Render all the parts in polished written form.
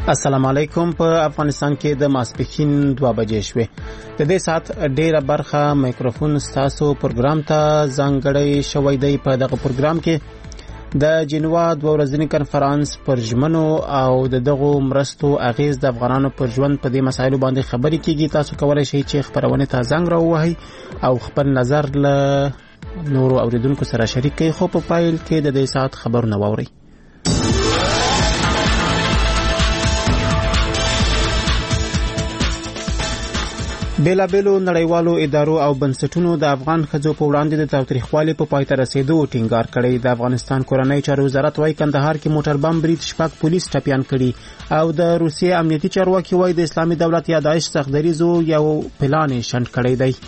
السلام علیکم. په افغانستان کې د ماسپښین 2 بجې شوې. د دې سات ډیره برخه مایکروفون ستاسو پروګرام ته ځانګړی شوی دی. په دغه پروګرام کې د جنوا 2 ورځنی کنفرانس پر ژمنو او دغه مرستو اغیز د افغانانو پر ژوند په دې مسایلو باندې خبرې کیږي. تاسو کولای شئ چې خبرونه ته زنګ راووهئ او خپل نظر له نورو اوریدونکو سره شریک کړئ. خو په پایل کې د دې سات خبرونه واورئ. بیلابیلو نړیوالو ادارو او بنسټونو د افغان ښځو په وړاندې د تاوتریخوالي په پای ته رسیدو ټینګار کړی. د افغانستان کورنۍ چارو وزارت وايي کندهار کې موټر بم برید 6 پولیس ټپیان کړي او د روسیې امنیتي چارواکي وايي د اسلامي دولت یا داعش سختدریزو یو پلان شنډ کړی دی.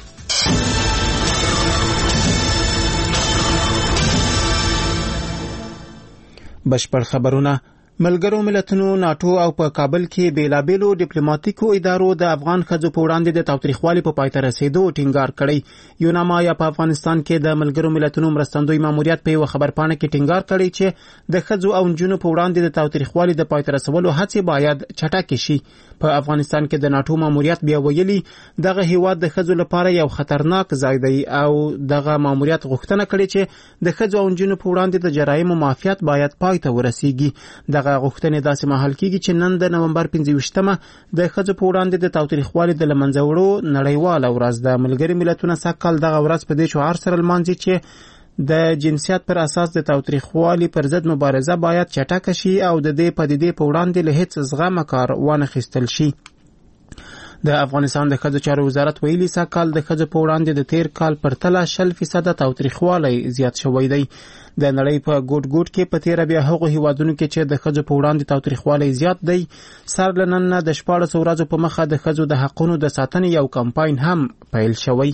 بشپړ خبرونه. ملګرو ملتونو ناتو او په کابل کې بیلابیلو ډیپلوماټیکو ادارو د افغان ښځو په وړاندې د تاوتریخوالي په پای ته رسیدو ټینګار کړی. یوناما یا په افغانستان کې د ملګرو ملتونو مرستندوی ماموریت په یو خبرپاڼه کې ټینګار کړی چې د ښځو او نجونو په وړاندې د تاوتریخوالي د پای ته رسولو هڅې باید چټکې شي. په افغانستان کې د ناتو ماموریت بیا ویلي دغه هیواد د ښځو لپاره یو خطرناک ځای دی او دغه ماموریت غوښتنه کړې چې د ښځو او نجونو په وړاندې د جرایمو معافیت باید پای ته ورسیږي. دغه غوښتنې داسې مهال کیږي چې نن د نومبر 25مه د ښځو په وړاندې د تاوتریخوالي د لمنځه وړو نړیواله ورځ ده. ملګري ملتونه سږکال دغه ورځ په دې شعار سره لمانځي چې د جنسیت پر اساس د تاوتریخوالي پر ضد مبارزه باید چټکه شي او د دې پدیدې په وړاندې له هیڅ زغمه کار وانخیستل شي. د افغانستان د ښځو چارو وزارت ویلي سږکال د ښځو په وړاندې د تیر کال پرتله 60% تاوتریخوالی زیات شوی دی. د نړۍ په ګوټ ګوټ کې په تیر بیا هغو هیوادونو کې چې د ښځو په وړاندې تاوتریخوالی زیات دی سر له نن نه د 14 ورځو په مخه د ښځو د حقونو د ساتنې یو کمپاین هم پیل شوی.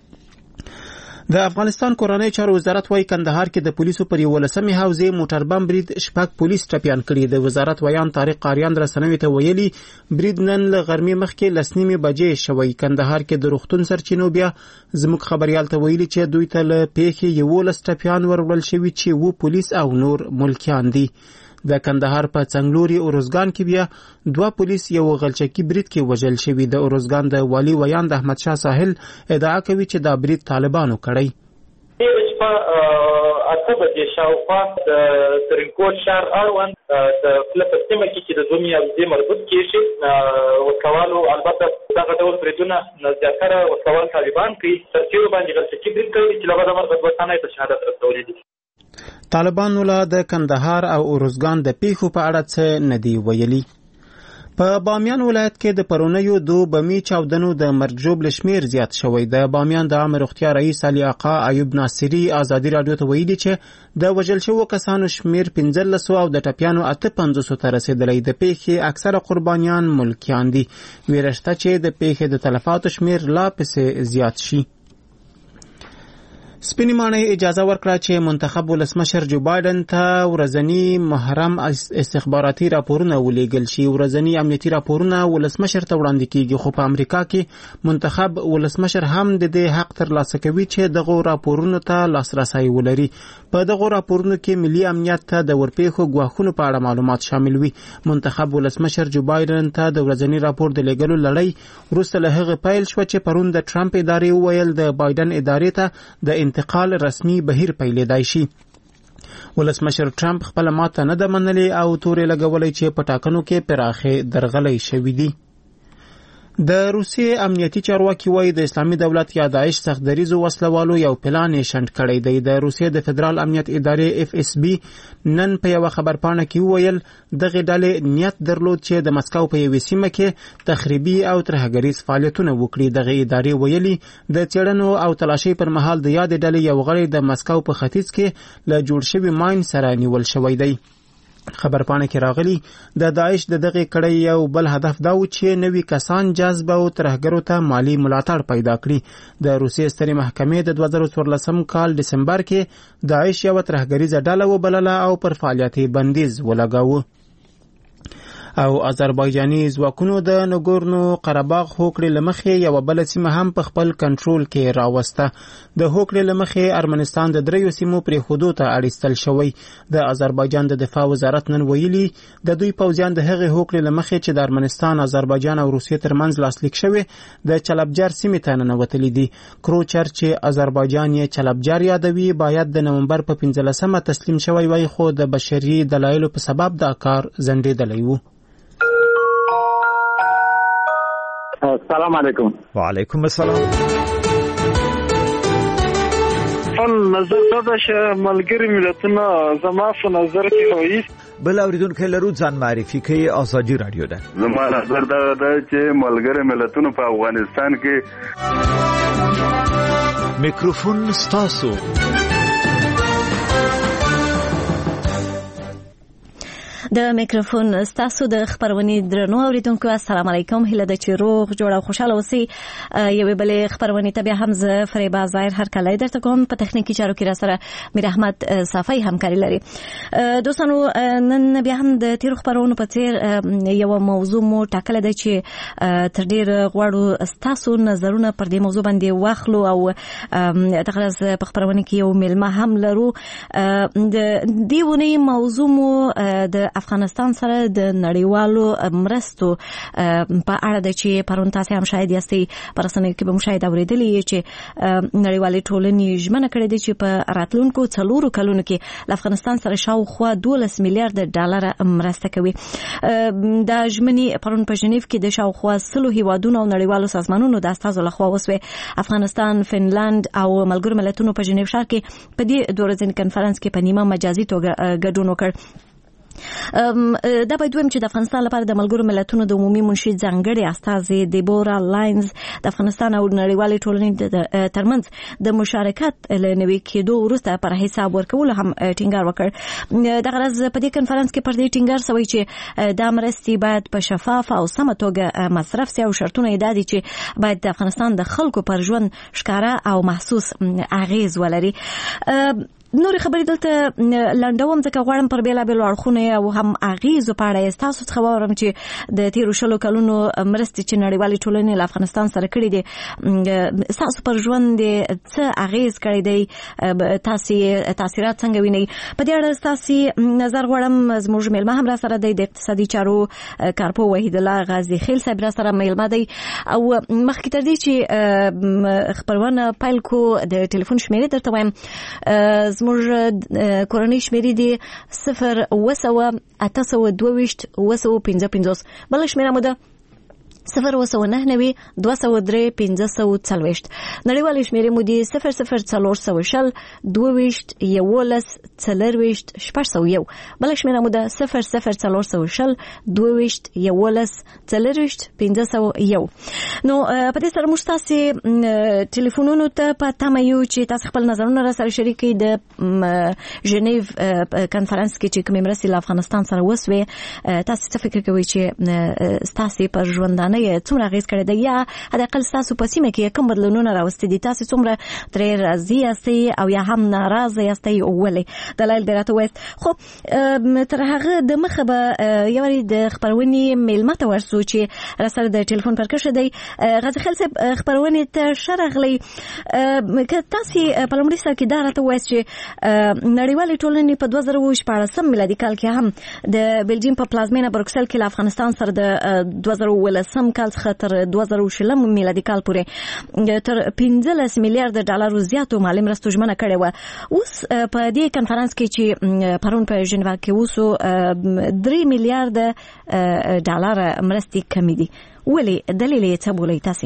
د افغانستان کورنۍ چارو وزارت وايي کندهار کې د پولیسو پر 11مې حوزې موټر بم برید 6 پولیس ټپیان کړي. د وزارت ویان طارق قاریان رسنوي ته ویلي برید نن له غرمې مخکې 10:30 بجې شوی. کندهار کې د روغتون سرچینو بیا زموږ خبريال ته ویلي چې دوی ته له پیښې 11 ټپیان ورول شوي چې 2 پولیس او نور ملکیان دي. د کندهار په څنګلوري اورزګان کې بیا 2 پولیس یو غلچکی برید کې وژل شوي. د اورزګان د والی ویان د احمد شاه ساحل ادعا کوي چې دا برید طالبانو کړی. په اته بجې شاوخوا د ترینکوټ شهر اړوند د فلسطین کې د دومي او مربوط کیږي وکوالو البته دغه ډول بریدونه زیاتره وکوال طالبان کوي. ترڅو باندې غلچکی برید کوي چې لږه د مرګ وطنه ته شهادت رسولي دي. طالبانو له د کندهار او اورزګان د پیښو په اړه څه ندی ویلي. په بامیان ولایت کې د پرونیو 2 بمي چاودنو د مرګ ژوبل شمیر زیات شوی. د بامیان د عامه روغتیا رئیس علي آقا ایوب ناصری ازادي رادیو ته ویلي چې د وژل شوو کسانو شمیر 1500 او د ټپیانو 850 ته رسیدلی. د پیښې اکثره قربانیان ملکیان دي. ویرشته چې د پیښې د تلفاتو شمیر لا پسې زیات شي. سپینې ماڼۍ اجازه ورکړه چې منتخب ولسمشر جو بایدن ته ورځنی محرم استخباراتي راپورونه ولېږل شي. ورځنی امنیتي راپورونه ولسمشر ته وړاندې کیږي خو په امریکا کې منتخب ولسمشر هم د دې حق ترلاسه کوي چې دغه راپورونو ته لاسرسی ولري. په دغه راپورونو کې ملي امنیت ته د ورپېښو ګواښونو په اړه معلومات شامل وي. منتخب ولسمشر جو بایدن ته د ورځنی راپور د لېږلو لړۍ وروسته له هغه پیل شو چې پرون د ټرمپ ادارې وویل د بایدن ادارې ته د انتقال رسمي بهیر پیلېدای شي. ولسمشر ټرمپ خپل ماته نه ده منلې او تورې لګولې چې په ټاکنو کې پراخې درغلۍ شوې دي. د روسیې امنیتي چارواکي وايي د اسلامي دولت یا داعش سختدریزو وسلوالو یو پلان شنډ کړی دی. د روسیې د فدرال امنیت ادارې FSB نن په یو خبرپاڼه کې وویل دغه ډلې نیت درلود چې د مسکو په یوې سیمه کې تخریبي او ترهګریز فعالیتونه وکړي. دغه ادارې ویلي د څېړنو او تلاشۍ پر مهال د یاد ډلې یو غړی د مسکو په ختیځ کې له جوړ شوي ماین سره نیول شوی دی. خبرپاڼه کې راغلی د داعش د دغه کړۍ یو بل هدف دا و چې نوي کسان جذب او ترهګرو ته مالی ملاتړ پیدا کړي. د روسیې سترې محکمې د 2014 کال دسمبر کې داعش یو ترهګریزه ډله وبلله او پر فعالیت بندیز ولګاوه. او آذربایجاني ځواکونو د نګورنو قرهباغ هوکړې لمخې یو بل سیمه هم په خپل کنټرول کې راوسته. د هوکړې لمخې ارمنستان د دریو سیمو پرې خودو ته اړیستل شوی. د آذربایجان د دفاع وزارت نن ویلي د دوی پوځیان د هغې هوکړې لمخې چې د ارمنستان، آذربایجان او روسیې ترمنځ لاسلیک شوی د چلبجر سیمې ته ننوتلي دي. کروچر چې آذربایجان یې چلبجر یادوي باید د نومبر په 15مه تسلیم شوی وای، خو د بشري دلایلو په سبب دا کار ځنډېدلی و. السلام علیکم. وعلیکم السلام. نظر دا چې ملګری ملتونه زما په نظر کې وایي بل اوریدونکو لرو ځان معرفي کوي. ازادي رادیو ده. زما نظر دا چې ملګری ملتونه په افغانستان کې میکروفون ستاسو. د میکروفون ستاسو د خبرونې درنو اوریدونکو السلام علیکم. هیله ده چې روغ جوړ او خوشاله اوسئ. یوې بلې خبرونې ته بیا هم زه فریبا ظاهر هرکلی درته کوم. په تخنیکي چارو کې را سره میر احمد صافی همکاري لري. دوستانو نن بیا هم د تیرو خبرونو په څیر یو موضوع مو ټاکله ده چې تر ډیر غواړو ستاسو نظرونه پر دې موضوع باندې واخلو او دغه په خبرونه کې یو ملمه هم لرو. د دې ونې موضوع مو د افغانستان سره د نړیوالو مرستو په اړه د چې پرون تاسو هم شاید یاستئ پر رسنیو کې به مشاهده اوریدلی چې نړیوالې ټولنې ژمنه کړې ده چې په راتلونکو 4 کلونو کې له افغانستان سره شاوخوا 12 میلیارډ ډالر مرسته کوي. دا ژمنې پرون په ژنیف کې د شاوخوا 100 هیوادونو او نړیوالو سازمانونو د استازو لخوا وسوې. افغانستان، فنلند او ملګرو ملتونو په ژنیف ښار کې په دې 2 ورځني کنفرانس کې په نیمه مجازي توګه ګډون وکړ. دا باید ویم چې د افغانستان لپاره د ملګرو ملتونو د عمومي منشي ځانګړي استازي دیبورا لاینز د افغانستان او نړیوالې ټولنې ترمنځ د مشارکت له نوي کېدو وروسته پر حساب ورکولو هم ټینګار وکړ. دغه ورځ په دې کنفرانس کې پر دې ټینګار شوی چې دا مرستې باید په شفاف او سمه توګه مصرف شي او شرطونه یې دا دي چې باید د افغانستان د خلکو پر ژوند ښکاره او محسوس اغیز ولري. نور خبرې دلته لنډوم ځکه غواړم پر بیلابیلو اړخونو او هم اغیزو په اړه ستاسو څخه واورم چې د تیرو 20 کلونو مرستې چې نړیوالې ټولنې له افغانستان سره کړې دي ستاسو پر ژوند څه اغیز کړی دی، تاثیرات څنګه وینئ؟ په دې اړه ستاسو نظر غواړم. زموږ میلمه هم را سره دی، د اقتصادي چارو کارپو وحید الله غازي خیل صاحب را سره میلمه دی. او مخکې تر دې چې خبرونه پیل کو د ټلیفون شمیرې درته وایم. زموږ کورنۍ شمیرې دي 080822555. بل شمیره مو ده 089 203 1540. نړیوالې شمیرې مو دي 00400 22 11 40 601. بل شمیره مو ده 00400 22 11 40 501. نو په دې سره موږ تاسو ټلیفونونو ته په تمه یو چې تاسو خپل نظرونه را سره شریک کړئ. د ژنیف کنفرانس کې چې کومې مرستې له افغانستان سره وسوې، تاسو څه فکر کوئ چې تاسو پر ژوندانه څومره اغیز کړی دی یا حداقل تاسو په سیمه کې کوم بدلونونه راوستي دي؟ تاسو څومره ترې راضي یاستئ او یا هم ناراضه یاستئ او ولې؟ دلایل به راته ووایاست. خو تر هغه د مخه به یوارې د خپرونې میلمه ته ورسو چې را سره د ټلیفون پر کښه دی. غازي خیل صاحب خپرونې ته ښه راغلی. که تاسو په لومړي سر کې دا راته ووایاست چې نړیوالې ټولنې په 2014 میلادي کال کې هم د بلجیم په پلازمینه بروکسل کې له افغانستان سره د 2019 کال څخه تر 2020 میلادي کال پورې تر 15 میلیارډ ډالر زیاتو مالي مرستو ژمنه کړې وه. اوس په دې کنفرانس کې چې پرون په ژنیوا کې وسو 3 میلیارډ ډالر مرستې کمې دي. ولې دلیل یې څه بولئ تاسو؟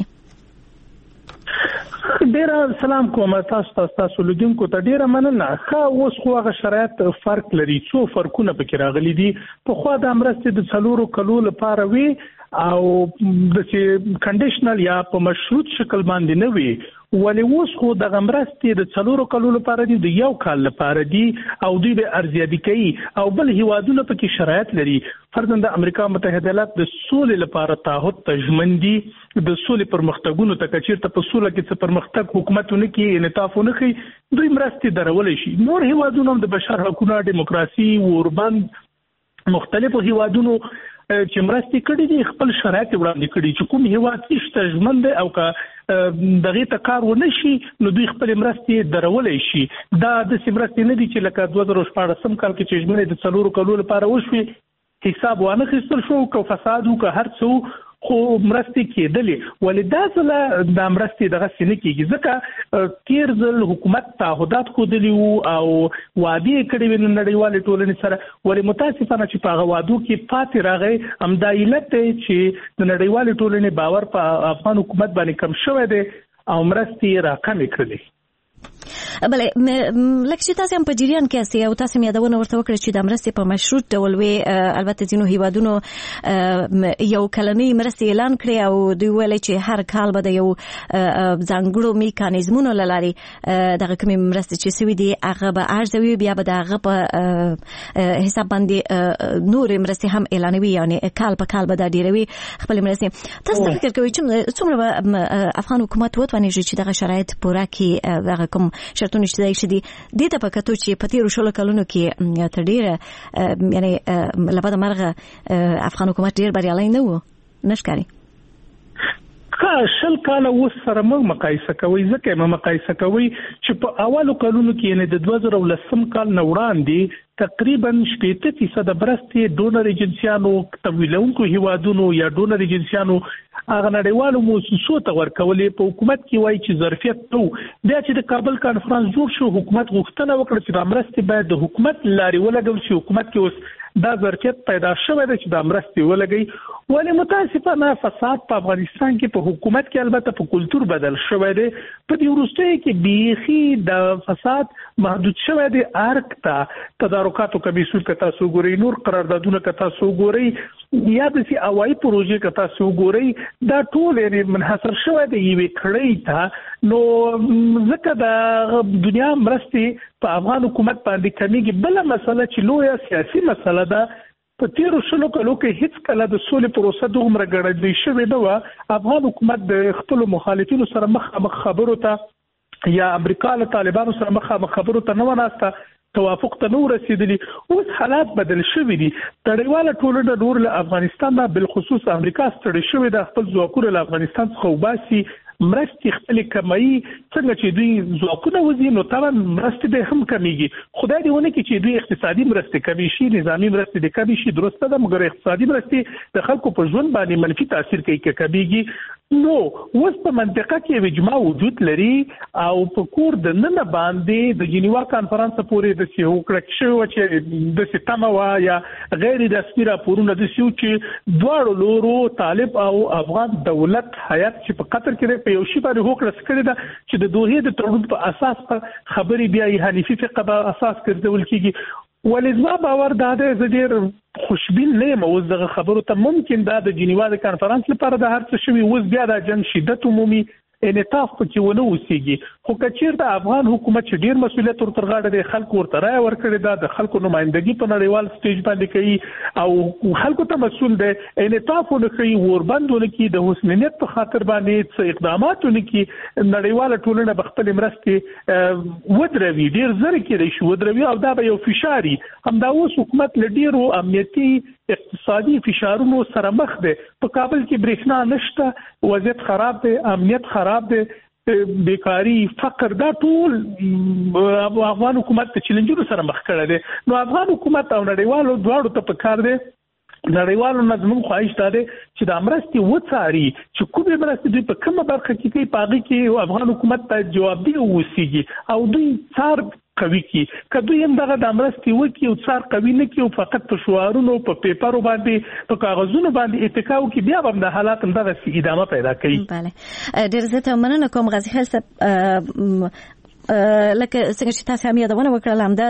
ډیره سلام کوم تاسو لیدونکو ته. ډیره مننه. اوس خو هغه شرایط فرق لري. څو فرقونه پکې راغلي دي. په خوا د مرستې د 4 کلو لپاره وي او د کنډیشنل یا په مشروط شکل باندې نه وي. ولې اوس خو د مرستې د 4 کلو لپاره دي، د 1 کال لپاره دي او دوی به ارزیابي کوي او بل هیوادونه پکې شرایط لري. فرضاً د امریکا متحده ایالات د سولې لپاره تعهد ته ژمن دي، د سولې پرمختګونو ته چیرته په سوله کې څه پرمختګ حکومتونه کې انعطاف نه کوي، دوی مرستې درولې شي. نور هیوادونه د بشر حقوقو، دیموکراسي، اوربند مختلفو هیوادونو چې مرستې کړې دي خپل شرایط وړاندې کړي چې کوم هیواد چې ژمن دی او که دغه ته کار ونه شي نو دوی خپل مرستې درولې شي. دا د مرستې نه دي چې لکه 2014 کال کې چې ژمنې د 4 کلونو لپاره وشوي حساب وانه خستل شو کو فساد او که هر څه خو مرستې کېدلې ولې دا ځله د مرستې دغه سینې کېږي ځکه تیر ځل حکومت تعهدات خودلی او وعده کړې وې نړیوال ټولنې سره ولې متاسفانه چې په وادو کې پاتې راغی همدا علت چې د نړیوال ټولنې باور په افغان حکومت باندې کم شوی دی او مرستې راکمې کړې. بله لکه چې تاسو هم په جریان کې یاستئ او تاسو مې یادونه ورته وکړه چې د مرستې په مشروط ډول وي البته ځینو هیوادونو یو کلنۍ مرستې اعلان کړې او دوی ویل چې هر کال به د یو ځانګړو میکانیزمونو له لارې دغه کومې مرستې چې سوي دي هغه به ارزوي بیا به د هغه په حساب باندې نورې مرستې هم اعلانوي یعنی کال په کال به دا ډیروي خپل مرستې. تاسو فکر کوئ چې څومره به افغان حکومت وتوانیږي چې دغه شرایط پوره کړي دغه کوم شرطونه چې دای شي دي د ته په کتو چې په تیرو شلو کلونو کې تر ډیره یعنی لبد مرغه افغان حکومت ډیر بریالي نه وو نشکاري شل کاله اوس سره مقایسه کوي ځکه مقایسه کوي چې په اولو کلونو کې یعنی د 2010 کال نه وړاندې تقریبا 80% برستې ډونر ایجنسیانو تمویلونکو هیوادونو یا ډونر ایجنسیانو هغه نړیوالو مؤسسو ته ورکولې په حکومت کې وایي چې ظرفیت نو بیا چې د کابل کانفرنس جوړ شو حکومت غوښتنه وکړه چې د مرستې باید د حکومت لارې ولګول شي. حکومت کې اوس دا ظرفیت پیدا شوی دی چې د مرستې ولګي ولې متاسفانه فساد په افغانستان کې په حکومت کې البته په کلچر بدل شوی دی په دې وروستیو کې بیخي د فساد محدود شوی دی. ارک ته تدارکاتو کمیسیون که تاسو ګورئ نور قراردادونه که تاسو ګورئ یا د سی اوای پروژې که تاسو ګورئ دا ټول یعنی منحصر شوی دی یوې کړۍ ته نو ځکه د دنیا مرستې په افغان حکومت باندې کمیږي. بل مسله چې لویه سیاسي مسله ده په تیرو شلو کلو کې هیڅ کله د سولې پروسه دومره ګړندۍ شوې نه وه. افغان حکومت د خپلو مخالفینو سره مخامخ خبرو ته یا امریکا له طالبانو سره مخامخ خبرو ته نه وناسته توافق ته نو رسیدلی. اوس حالات بدل شوي دي. نړیواله ټولنه نور له افغانستان نه بالخصوص امریکا ستړي شوې ده خپل ځواکونه له افغانستان څخه وباسي مرستې خپل کمایي څنګه چې دوی ځواکونه وزي نو طبعا مرستې به هم کمیږي. خدای دې ونه کړي چې دوی اقتصادي مرستې کمی شي نظامی مرستې دې کمی شي درسته ده مګر اقتصادي مرستې د خلکو په ژوند باندې منفي تاثیر کوي کې کمیږي. نو اوس په منطقه کې اجماع وجود لري او په کور د نن باندې د جنیوا کانفرنس پورې د سیو کړک شو چې د ستمه وا یا غیر رسمي راپورونه د سیو چې دواړو لورو طالب او افغان دولت حیات چې په قطر کې په یو شی باندې هوکړه کړې ده چې د دوه د تړون په اساس په خبرې بیا حنیفي فقه په اساس ګرځول کیږي. ولزما باور دا ده زه ډیر خوشبین نه یم اوس دغه خبرو ته ممکن دا د جنیوا د کانفرنس لپاره د هر څه شوي اوس بیا د جنگ شدت عمومي انعطاف پکې ونه اوسېږي. خو کچیر د افغان حکومت چې ډیر مسؤلیت ورته غاړه دی خلکو ورته رایه ورکړې ده د خلکو نمائندګي په نړیوال سټیج باندې کوي او خلکو ته مسؤل دی انعطاف ونه کوي وربندونه کوي د حسنیت په خاطر باندې څه اقداماتونه کوي. نړیواله ټولنه به خپل مرستې ودروي ډیر زر کېدای شي ودروي او دا به یو فشاري همدا اوس حکومت له ډیرو امنیتي اقتصادي فشارونو سره مخ دی. په کابل کې برېښنا نشته وضعیت خراب دی امنیت خراب دی بیکاری فقر دا ټول افغان حکومت ته چیلنجونو سره مخ کړی دی. نو افغان حکومت او نړیوالو دواړو ته پکار دی نړیوالو نظم خواهش ده چې د مرستې وڅاري چې کومې مرستې دوی په کومه برخه کې کوي په هغه کې افغان حکومت ته جوابدeh اوسېږي او دوی څار قوي کی کدو یم دغه د مرستې وکي او څار قوي نه کی او فقط په شعارونو په پیپرو باندې په کاغذونو باندې اتکاو کی بیا هم د حالات دغه ادامه پیدا کوي. بله ډیر زه مننه کوم غازی خان صاحب لکه څنګه چې تاسو هم یادونه وکړل همدا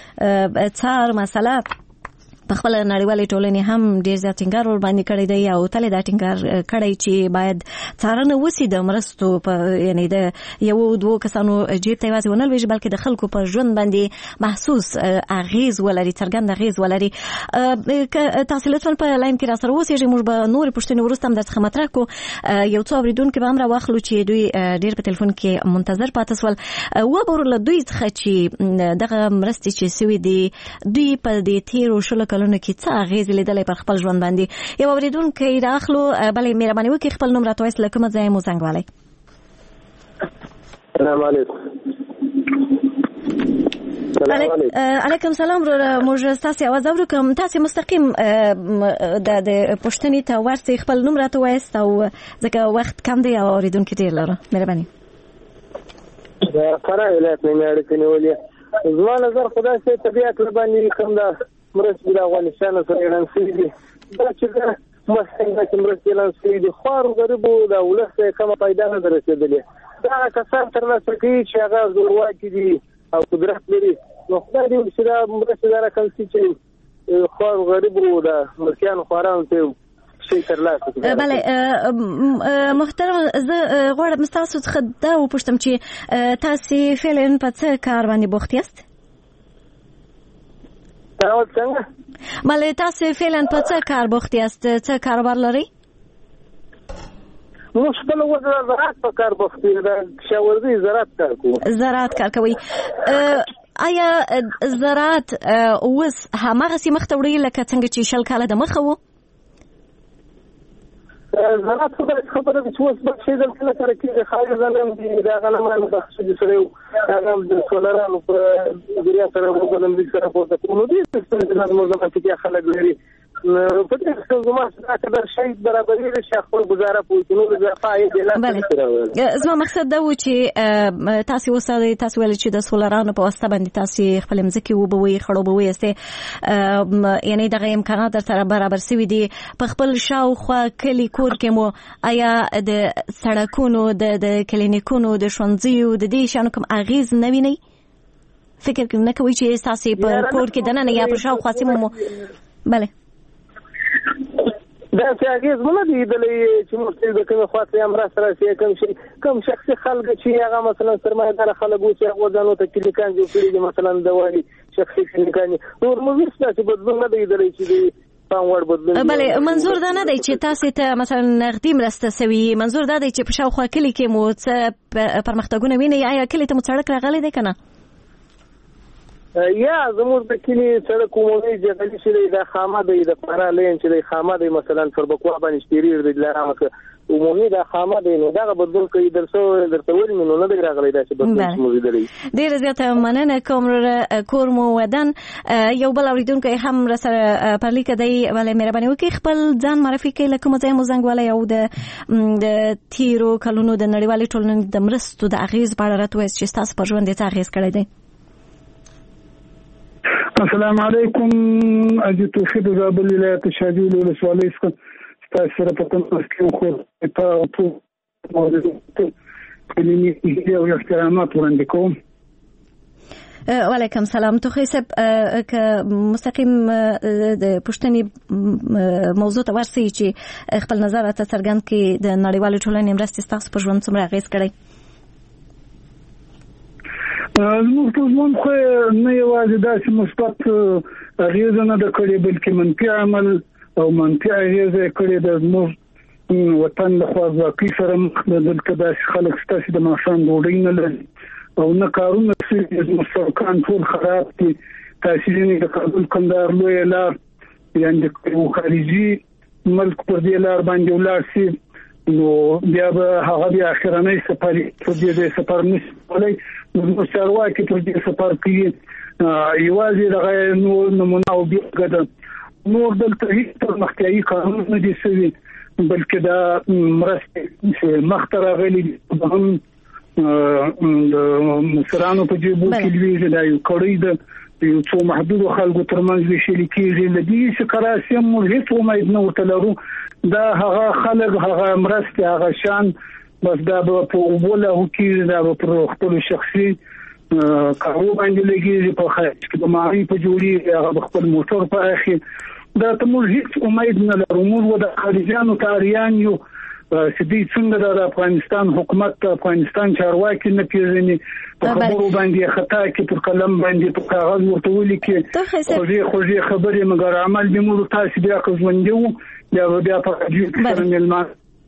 د څار مسله په خپل نړیوالې ټولنې هم ډیر زیات ټینګار ور باندې کړی دی او تل دا ټینګار کړی چې باید څارنه وسی د مرستو په یعنی د یو دوه کسانو جیب ته وځي ونه لوي بلکې د خلکو پر ژوند باندې محسوس اغیز ولري څرګند اغیز ولري. تاسو لطفا په لاین کې را سره اوسئ موږ به نور پښتنې ورستم د څخه مطرح کو یو څو اوریدونکو به هم را واخلو چې دوی ډیر په ټلیفون کې منتظر پاتې سول و به له دوی څخه چې دغه مرستې چې سوي دي دوی په دې تیرو شلو کلونو کې څه اغیز لیدلې پر خپل ژوند باندې یو اوریدونکو راخلو بلې مهرباني وکړئ خپل نوم راته وایئ لکه مزه مو زنګ والي السلام علیکم علیکم سلام موږ تاسو आवाज اورو کوم تاسو مستقیم د پښتني ته ورسې خپل نوم راته وایست او ځکه وخت کم دی او اوریدونکو ډیر لره مهرباني دا فراه ولایت نه اړیکې نیولې زما نظر خدای سي طبيعت باندې کوم دا مرسته د افغانستان سره اعلان شوی دی دا چې مسله چې مرسته اعلان شوی دی خو غریبو د ولس کومه پیدا نه درسېدلې دا کسان تر لاسه کوي چې هغه زورواکي دي او قدرت لري نو خدای دې چې دا مرسته راکړي چې خو غریبو د مرکیان خواران ته بله محترم زه غواړم تاسو څخه دا وپوښتم چې تاسو فعلا په څه کار باندې بوخت یاست؟ بله تاسو فعلا په څه کار بوخت یاست؟ څه کاروبار لرئ؟ موږ خپل زراعت په کار بوخت یو د کشاورزي زراعت کار کوو. زراعت کار کوئ. آیا زراعت اوس هماغسې مخته وړئ لکه څنګه چې 20 کاله د مخه و؟ زراعت خبره چې اوس به شي دلته سره کې خالي ځلم دي دا غنمانو د خصوصي سره هغه د سولرانو په ذریعہ سره وګورم دي سره په کومو دي چې د موږ کې خلک لري په دې څه زما څخه د شي برابرۍ له شخصي گزاره پوښتنو د فائدې لا زما مقصد دا و چې تاسو وساده تاسو ول چې د سولرانو په واسطه باندې تاسو خپل مځکه وبوي خړوبوي استه یعنی دغه امکانات در سره برابر سوي دي په خپل شاوخوا کلی کور کې مو آیا د سړکونو د کلینیکونو د ښوونځیو د دې شانو کوم اغیز نه ویني فکر کوم نه کوي چې تاسو په کور کې دنه یا په شاوخوا سیمو بله دا چې هغه زموږ دی د چې موږ د کومه خاصه امر سره شي کوم شخصي خلک چې هغه مثلا سرمایه‌دار خلک وو چې هغه ځانو ته کلیکان جوړ کړي دي مثلا د وایي شخصي کلیکان نور موږ څه بدلون نه دی درې چې بله منظور دا نه دی چې تاسو ته مثلا نغدي مرسته سوي منظور دا دی چې په شاوخوا کلی کې مو څه پرمختګونه ویني یا کلی ته مو سړک راغلی دی کنه یا زموږ د کلی سړک عمومي جګړې چې د خامه دی د فراه لین چې د خامه دی مثلا فربکوا باندې شتيري د لارامه عمومي د خامه دی نو دا بدل کوي درته ول منو نه دی راغلی دا چې بدل موږ دی ډیر زیاته مننه کوم کور مو ودان یو بل اوریدونکو هم سره پر لیک دی ولې مهرباني وکړئ خپل ځان معرفي کړئ لکه مزه مو زنګ ولا یو د تیرو کلونو د نړیوالې ټولنې د مرستو د اغیز په اړه راته چې تاسو پر ژوند ته اغیز کړی دی السلام علیکم اجي توحید زابل ولایت شاجول ولسوالۍ څخه تاسو سره په کوم څه کې خو په موضوع کلمې او احترامات وړاندې کوم وعلیکم سلام تو خیسب که مستقیم د پښتني موضوع ته ورسې چې خپل نظر راته څرګند کړي د نړیوالې ټولنې مرستې تاسو په ژوند څومره اغیز کړی زموږ په ژوند خو نه یوازې داسې مثبت اغیزه نه ده کړې بلکې منفي عمل او منفي اغیزه یې کړې ده زموږ وطن د خوارځواکۍ سره مخ ده دلته داسې خلک شته چې د ماښام ډوډۍ نه لري او نه کارونه شوي زموږ سړکان ټول خراب دي تاسې ځینې د کابل کندهار لویه لار یعنې د خارجي ملک پر دې لار باندې ولاړ شي نو بیا به هغه بیا اخرنۍ سفر په دې سفر نشي کولای نو چارواکي پر دې سفر کوي یوازې دغه نور نمونه او بیلګه ده نور دلته هیڅ پرمختیایي قانون نه دي شوي بلکې دا مرستې چې مخته راغلي هم د مصرانو په جیبو کې لویږي دا یو کړی ده یو څو محدود خلکو ترمنځ ویشل کېږي لدې چې کراسي موږ هیڅ امید نه وتلرو دا هغه خلک هغه مرستې هغه شان بس دا به په اوله کې دا په خپل شخصي کارو باندې لګي په خاص کې د ماري په جوړي هغه خپل موټر په اخی دا ته موږ هیڅ امید نه لرو موږ د خارجيانو کاریان یو سدي څنګه د افغانستان حکومت افغانستان چارواکي نه پیژني په خبرو باندې خطا کې پر قلم باندې په کاغذ ورته ولیکي خوږی خبرې مګر عمل به موږ تاسو بیا کوزوندو بیا په دې سره ملمان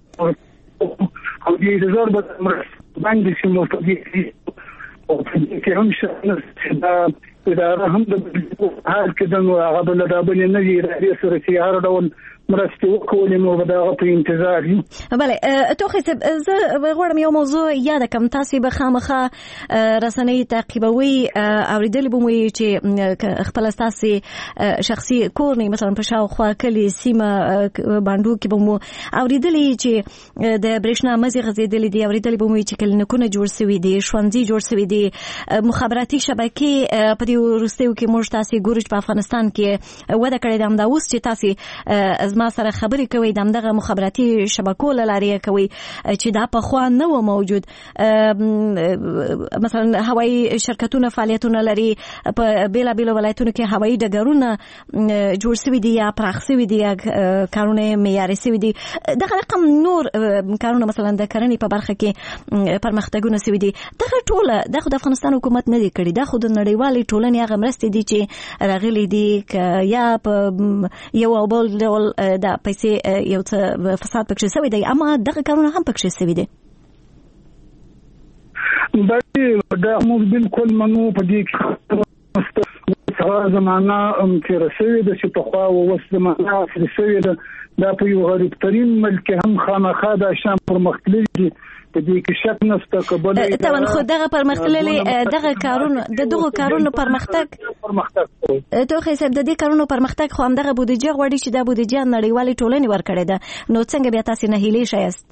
او دې زور به باندې چې موږ په دې کې هم څه دا اداره هم د حال کې د هغه بل د بل نه دی رئیس سره چې هر ډول مرستې وکولې نو به دا په انتظار یو. بله توخی صاحب زه غواړم یو موضوع یاد کړم. تاسو به خامخا رسنۍ تعقیبوي اوریدلې به مو چې خپل تاسو شخصي کور نه مثلا په شاوخوا کلی سیمه باندې کې به مو اوریدلې چې د برېښنا مزي غزیدلې دي، اوریدلې به مو چې کلینیکونه جوړ شوي دي، ښوونځي جوړ شوي دي، مخابراتي شبکې په دې وروستیو کې موږ تاسو ګورو په افغانستان کې وده کړې ده. همدا اوس چې تاسو ما سره خبرې کوي دغه مخابراتي شبکو لارې کوي چې دا په خوا نه و موجود. مثلا هوایي شرکتونه فعالیتونه لري په بیلابیلو ولایتونو کې، هوایي ډګرونه جوړ شوي دي یا پراخ شوي دي یا کارونه معیاري شوي دي. دغه رقم نور کارونه مثلا د کرنې په برخه کې پرمختګونه شوي دي. دغه ټوله د افغانستان حکومت نه دی کړی، دا خو د نړیوالې ټولنې هغه مرستې دي چې راغلي دي یا په یو او بل ډول دا پیسې یو څه فساد پکې شوی دی، اما دغه کارونه هم پکې شوي دي. دا موږ بالکل منو په دې کې زمانہ تیر شوی د چې په خوا او وس زمانہ تیر شوی دا په یو غریب ترين ملک هم خامخا د شام پر مختلف دي په دې کې شک نشته. کبل طبعا خو دغه پرمختللي دغه کارونه دغه کارونو پرمختګ توخی صاحب د دې کارونو پرمختګ خو هم دغه بودیجه غوړي چې د بودیجه نړیوالې ټولنې ورکړې ده. نو څنګه بیا تاسو نه هیلې شایست؟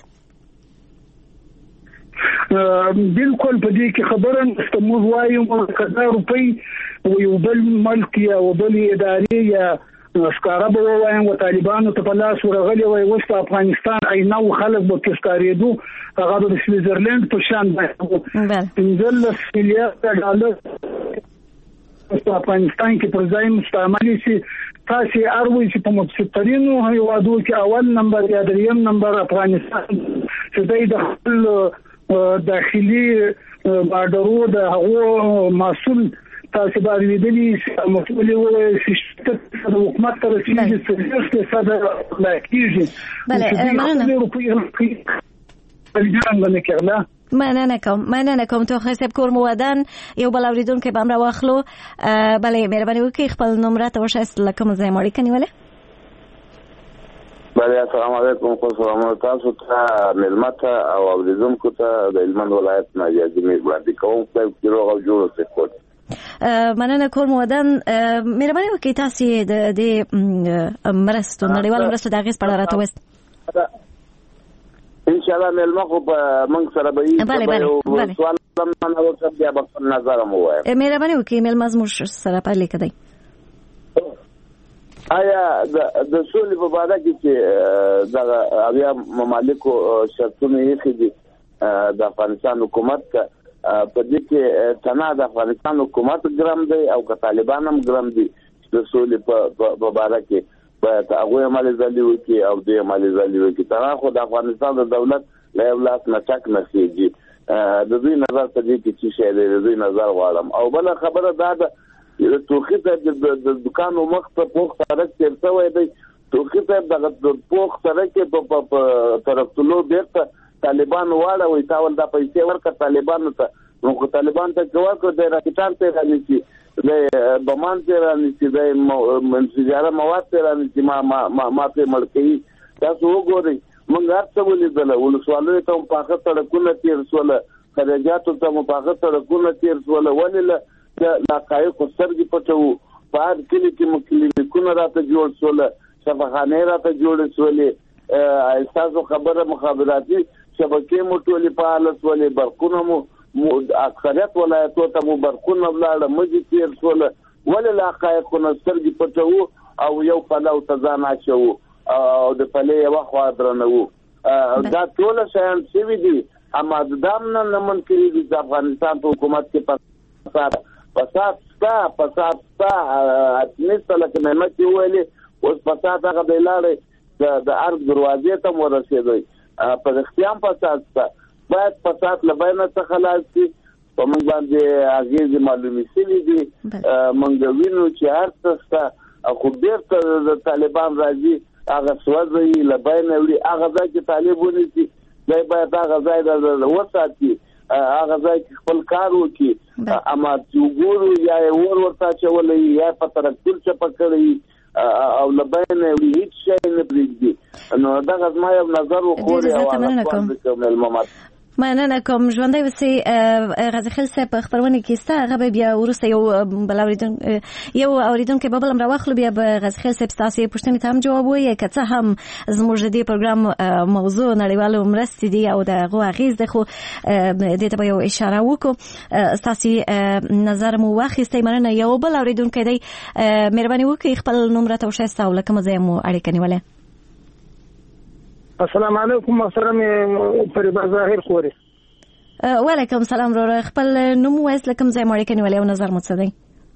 بالکل په دې کې خبره نشته. موږ وایو کله روپۍ یو بل ملک یا بل ادارې یا ښکارا به وایم و طالبانو ته په لاس ورغلي وای اوس په افغانستان اینو خلک به تستاریدو هغه د سویټزرلند په شان باندې 15 میلیارډ ډالر په افغانستان کې پر ځای مستعملي شي. تاسو اروي چې په مبسطرینو هیوادو کې اول نمبر یا دریم نمبر افغانستان چې د خپل داخلي بارډرو د هغو مسؤل تاسو باندې ویلي مسؤل وو چې حکومت تر رسیدي چې صدر لا کیږي. بله مننه کوم توخی صاحب کور مودن یو بل اوریدونکو به امر واخلو. بله مهرباني وکړئ خپل نمبر ته ورشئ لکه ځای مړی کنيوله. بله السلام علیکم. خو سلام تاسو ته ملمت او اوریدونکو ته د هلمند ولایت ناجیه وړاندې کوم چې روغ او جوړ اوسئ. مننه کور مودن مهرباني وکړئ تاسو د مرستو نړیوال مرستو د اغیز په اړه راته وایئ. ان شاء الله ملما خو په موږ سره به بله سوال منه ورته بیا به نظر مو وایم. مهرباني وکړئ ملما زموږ سره په لیک دی. آیا د سولې په اړه چې د اویا ممالکو شرطونه یې دي د افغانستان حکومت په دې کې تنه د افغانستان حکومت ګرام دی او که طالبان هم ګرام دي د سولې په اړه کې باید هغه عملي ځلې وکړي او د عملي ځلې وکړي. تر خو د افغانستان د دولت له اولاد نه چک نشيږي. د دوی نظر ته دي چې څه دی، د دوی نظر غواړم. او بل خبره دا ده توخی ته د دکانو مخ ته پوخ سړک چیرته وای دی. توخی ته د پوخ سړک په طرفتلو بیرته طالبان واړه وي تاول د پیسې ورکړه طالبانو ته. نو طالبان ته ورکړه د راکټان ته رانیسي د بمان ته رانیسي د منځجاره مواد ته رانیسي ما ته ملکي. تاسو وګورئ موږ هرڅه ولیدل ولسوالۍ ته په هغه سړکونه تیر سول، خرجاتو ته په هغه سړکونه تیر سول، ولله د حقایق سترګې پټو. په هر کلی کې کلینیکونه راته جوړ سول، شفاخانه راته جوړ سولې، اساسو خبره مخابراتي شبکې مو ټولې فعال سولې، برقونه مو اکثریت ولایتو ته مو برقونه ولاړ مجي تیر سول، ولله حقایق سترګې پټو او یو پلاو تزان اچو او د پلې یو خوا درنو. دا ټول شیان څه دي اما د دامن نه منکري د افغانستان په حکومت کې فساد ستا اتنسته لکه مهمت ویلي اوس فساد هغه دی لاړې د ارګ دروازې ته ورسېدی. په اختیام فساد ستا باید فساد له بینه څخه خلاص شي. په موږ باندې اغېزې معلومې شوي دي. موږ وینو چې هر څه ستا خو بېرته د طالبان راځي هغه سوځوي له بینه وړي. هغه ځای چې طالب ونیسي دی باید هغه ځای وساتي. هغه ځای کې خپل کار وکړي اما وګورو یا ورته چولې یا په ترکتور چې پکړي او لبین هیڅ شي نه پریږدي نو دا غزما یو نظر وکړي او معلومات مننه کوم ژوندۍ وسی غزي خیل صاحب خبرونه کیسته هغه بیا ورسته یو اوریدونکو به بل راوخلو بیا به غزي خیل صاحب تاسو پوښتنې ته هم جواب وایي که څه هم زموږ د دې پروګرام موضوع نړیوالو مرستې دي او د هغو اغیز ده خو دې ته به یو اشاره وکړو تاسو نظر مو واخیستی مننه یو بل اوریدونکو دی مهرباني وکړئ خپل نوم راته وښایاست او له کومه ځایه مو اړیکه نیولې السلام علیکم محترم فریبا ظاهر خوري وعلیکم السلام وروره خپل نوم وایس لکم ځای مړ کني ولې او نظر مو څه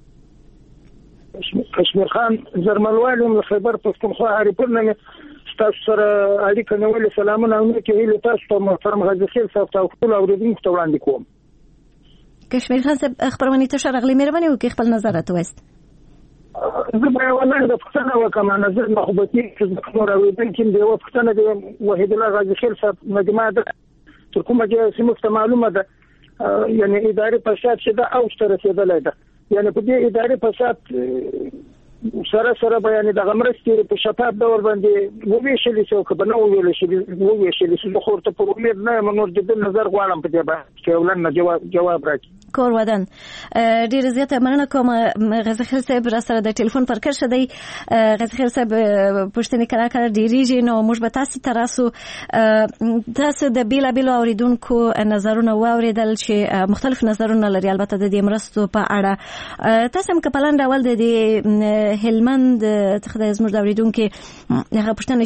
دی کشمیر خان زرملوالي من خیبر پښتونخوا هریپور نه تاسو سره اړیکه نیولې سلامونه او کې ویل تاسو ته محترم غزي خیل صاحب ته خپل اوریدونکو ته وړاندې کوم کشمیر خان صاحب خبرونه ته شرغلي مهرباني وکړئ خپل نظر راته وایست زه به والله د پښتنه وکم نظر محبتي چې نور اوریدونکو دی او پښتنه دی وحید الله غزي خیل صاحب مجمع ده تر کومه چې سیمه معلومه ده یعنی اداري فساد چې دا او ستر رسیدلای ده یعنی په دې اداري فساد سره بیان د غمرستي په شفاف ډول باندې وویشل شو که بنو وویشل شو خو ته په امید نه منور د نظر غواړم په دې باندې چې ولنه جواب راکړي کور ودان ډیر زیاته مننه کوم غزي خیل صاحب را سره د ټلیفون پر کړ شدی غزي خیل صاحب پښتني کراکړه ډیریږي نو موږ به تاسو د بیلابیلو اوریدونکو نظرونه واوریدل چې مختلف نظرونه لري البته د دې مرستو په اړه تاسو هم کپلان ډول د هلمند څخه زموږ د اوریدونکو هغه پښتنه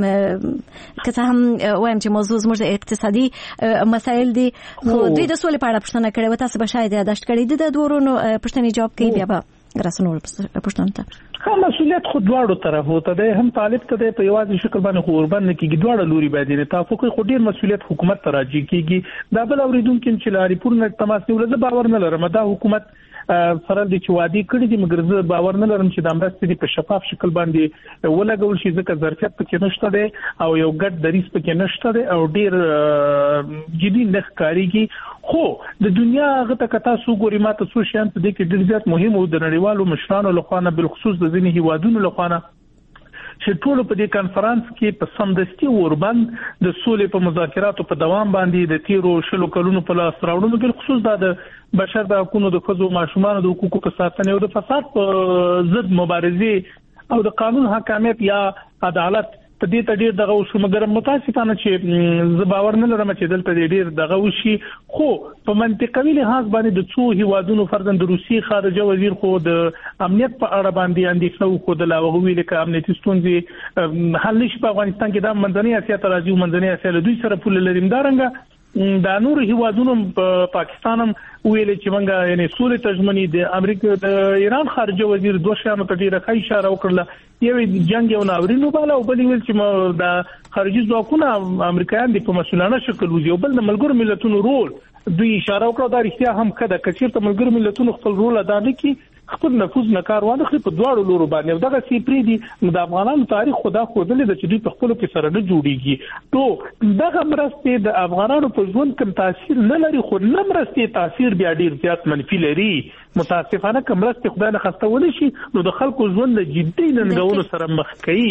چې کته هم وایم چې موضوع زموږ د اقتصادي مسایل دي خو دوی د سولې په اړه پښتنه کړي و تاسو شاید یاداشت کړی د دورونو پښتني جواب کوي بیا به رسنور پښتون ته مسؤلیت خو دواړو طرفو ته دی هم طالب ته دی په یوازې شکل باندې خو قربان نه کیږي دواړه لوري باندې نه توافق خو ډیر مسؤلیت حکومت ته راځي کیږي دا بل اوریدونکو چې لاري پورنه تماس نیول زه باور نه لرم دا حکومت سره د چوادي کړي دي مګر زه باور نه لرم چې د امرستې په شفاف شکل باندې ولګول شي ځکه ظرفیت پکې نشته دی او یو ګډ دریس پکې نشته دی او ډیر جدي نه ښکاریږي خو د دنیا غته کتا سو ګوري ماته څو شیان په دې کې ډیر زیات مهم او د نړیوالو مشرانو لخوا نه بل خصوص د ځینې هیوادونو لخوا نه چې ټول په دې کانفرنس کې په سمدستي وربند د سولې په مذاکراتو په دوام باندې د تیرو شلو کلونو په لاس راوړلو بل خصوص د بشر د حقوقو د ښځو ماشومان د حقوقو په ساتنه او د فساد په ضد مبارزه او د قانون حاکمیت یا عدالت په دې ته ډیر دغه وشو مګر متاسفانه چې زه باور نه لرم چې دلته ډیر دغه وشي خو په منطقوي لحاظ باندې د څو هیوادونو فردن د روسي خارجه وزیر خو د امنیت په اړه باندې اندېښنه خو د لاغه ویل کې امنیتي ستونزې حل نشي په افغانستان کې د منځنۍ اسیا ته راځي منځنۍ اسیا له دوی سره پول لري مدارنګ د نور هیوادونو پاکستان هم ویل چې منګه یعنی سولې تجمنی د امریکا د ایران خارجه وزیر دوه شانو ته ډیره ښه اشاره وکړه یو جنگ یو ناورین وباله او بل ویل چې د خارجي ځواکونو امریکایان د په مسؤلانه شکل وزي او بل د ملګرو ملتونو رول دوی اشاره وکړه دا رښتیا هم کده کچیر ته ملګرو ملتونو خپل رول ادا نکړي خپل نفوذ نه کار وانه خپل په دواړو لورو باندې دغه سی پری دي د افغانانو تاریخ خدا خودلې د چې دوی په خپل کې سره نه جوړیږي ته دغه مرستې د افغانانو په ژوند کې تاثیر نه لري خو مرستې تاثیر بیا ډیر زیات منفي لري متاسفانه کوم مرستې خدای نه خستول شي نو د خلکو ژوند له جدي ننګونو سره مخ کوي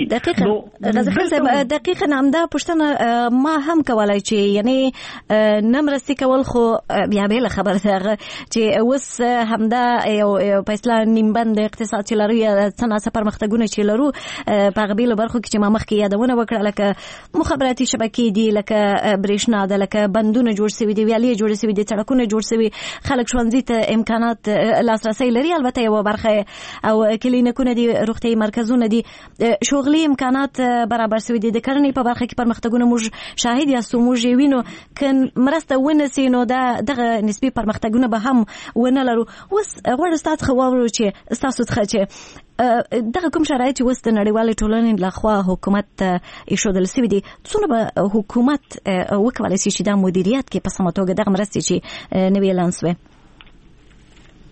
دقیقاً همدا پښتنه ما هم کولای چې یعنی نمرستې کول خو بیا به خبره ده چې اوس همدا یو اسلام نیمبند اقتصاد چې لري څنګه پرمختګونه چې لرو په غبیلو برخو کې چې ما مخکې یادونه وکړه لکه مخابراتي شبکې دي لکه برېښنا ده لکه بندونه جوړ شوي دي ویالې جوړ شوي دي سړکونه جوړ شوي خلک ښوونځي ته امکانات لاسرسي لري البته یو برخه او کلینیکونه دي روغتي مرکزونه دي شغلي امکانات برابر شوي دي د کرنې په برخه کې پرمختګونه موږ شاهد یاستو موږ وینو کن مرسته ونسي نو دغه نسبي پرمختګونه به هم ونه لرو اوس غواړم تاسو خو چې تاسو څخه چې دغه کوم شرایط چې وست نړیوال ټولنې لخوا حکومت ایښودل شوی دي څونه به حکومت وکولای شي چې د مدیریت کې په سمه توګه دغه مرستې چې نوی اعلان شوی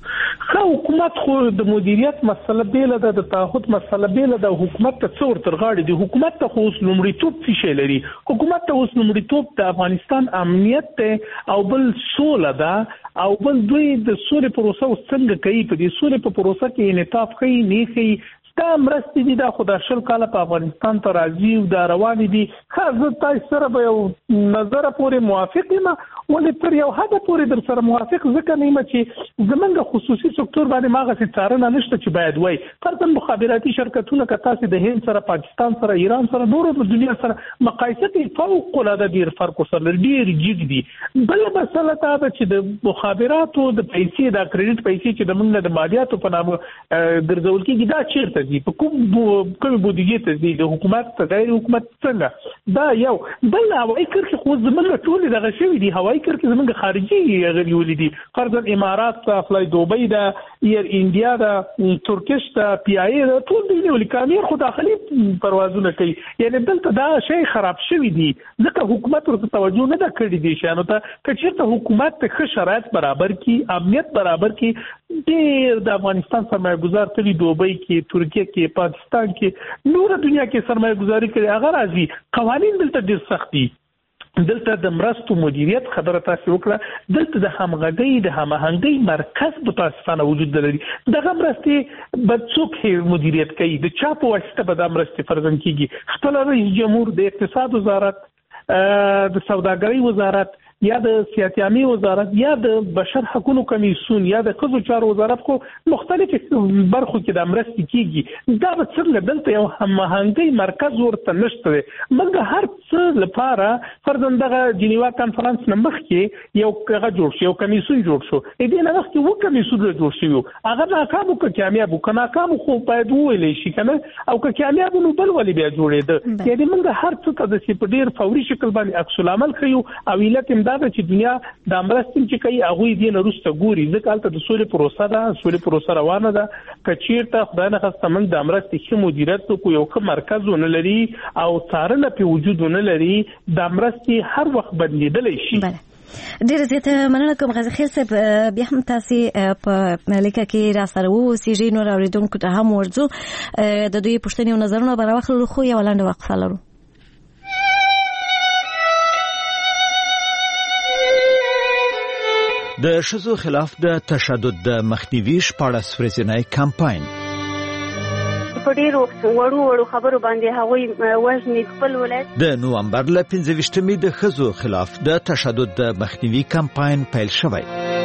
خو حکومت خو د مدیریت مسله بیل ده د تعهد مسله بیل ده حکومت ته څور تر غاړي دی حکومت ته خو لومړیتوب څه لري حکومت ته اوس لومړیتوب د افغانستان امنیت ته او بل سوله ده او بل دوی د سولې پروسه څنګه کوي په دې سولې په پروسه کې انعطاف کوي نه کوي دا مرستې دي دا خو د 10 کاله په افغانستان ته راځي او دا روان دي خاصه تاسو سره به یو نظر پورې موافق یم ولې تر یو حد پورې در سره موافق ځکه نه یم چې زمونږ خصوصي سکتور باندې ماغه څارنه نشته چې باید وای فرضاً مخابراتي شرکتونه که تاسو د هند سره پاکستان سره ایران سره نورو د دنیا سره مقایسه کوي فوق العاده ډیر فرق سره ډیر جګ دي بل مسله دا ده چې د مخابراتو د پیسې د کریډټ پیسې چې د موږ د مالیاتو په نامه ګرځول کېږي دا چیرته دي په کوم بودیجه ته دي د حکومت ته غیر حکومت څنګه دا یو بل هوایي کرښې خو زموږ ټول دغه شوي دي هوایي کرښې زموږ خارجي غوړي دي فرضاً امارات ته فلای دوبۍ ده ایر انډیا ده ترکیش ته پی آی ده ټول دي ولې کامیر خو داخلي پروازونه کوي یعنی دلته دا شی خراب شوی دي ځکه حکومت ورته توجه نه ده کړې دي شانو ته کچېرته حکومت ته ښه شرایط برابر کی امنیت برابر کی ډېر د افغانستان سرمایه گزار تلي دوبۍ کې ترکیه کې پاکستان کې نور دنیا کې سرمایه گزاري کوي هغه راځي قوانین دلته ډېر سخت دي دلته د مرستو مدیریت خبره تاسو وکړه دلته د همغږۍ د هماهنګۍ مرکز په تاسفانه وجود لري دغه مرستې بڅوک مدیریت کوي د چا په واسطه به د مرستې فرضاً کیږي خپل رئیس جمهور د اقتصاد وزارت د سوداګرۍ وزارت یا د سیاحت عامه وزارت یا د بشر حقوقو کمیسیون یا د ښځو چارو وزارت خو مختلف برخو کې د مرستې کیږي دا به څنګه دلته یو هماهنګۍ مرکز ورته نشته موږ هر څه لپاره فرضاً دغه جنیوا کانفرنس نه مخکې یو هغه جوړ شو یو کمیسیون جوړ شو دې نه مخکې و کمیسیون جوړ شو هغه ناکام او کامیاب او ناکام خو باید ویلې شي کنه او کامیاب نو بل ولې بیا جوړېده یعنی موږ هر څه ته د په ډیر فوري شکل باندې عکس العمل خيو او علت دا چې دنیا د مرستې چې کوي هغه دې نه روسته ګوري ځکه حالت د سولې پروسه ده سولې پروسه روانه ده کچیرته خدای نه خسته من د مرستې ښه مدیریت کو یو ښه مرکز ونه لري او څارنه په وجود ونه لري د مرستې هر وخت بدلیدلی شي ډېر زیاته مننه کوم غزه خیر صاحب بیا هم تاسو په لیکه کې را سره وو سیجی نور اوریدونکو ته هم ورځو د دوی پوښتنې او نظرونه به راوخلو خو یو لاندې وقفه لرو د ښځو خلاف د تشدد د مخنیوي شپاړس ورځنی کمپاین په ډیرو وړو خبرو باندې هغوی وژني خپل ولایت د نومبر له 15مې د ښځو خلاف د تشدد د مخنیوي کمپاین پیل شوی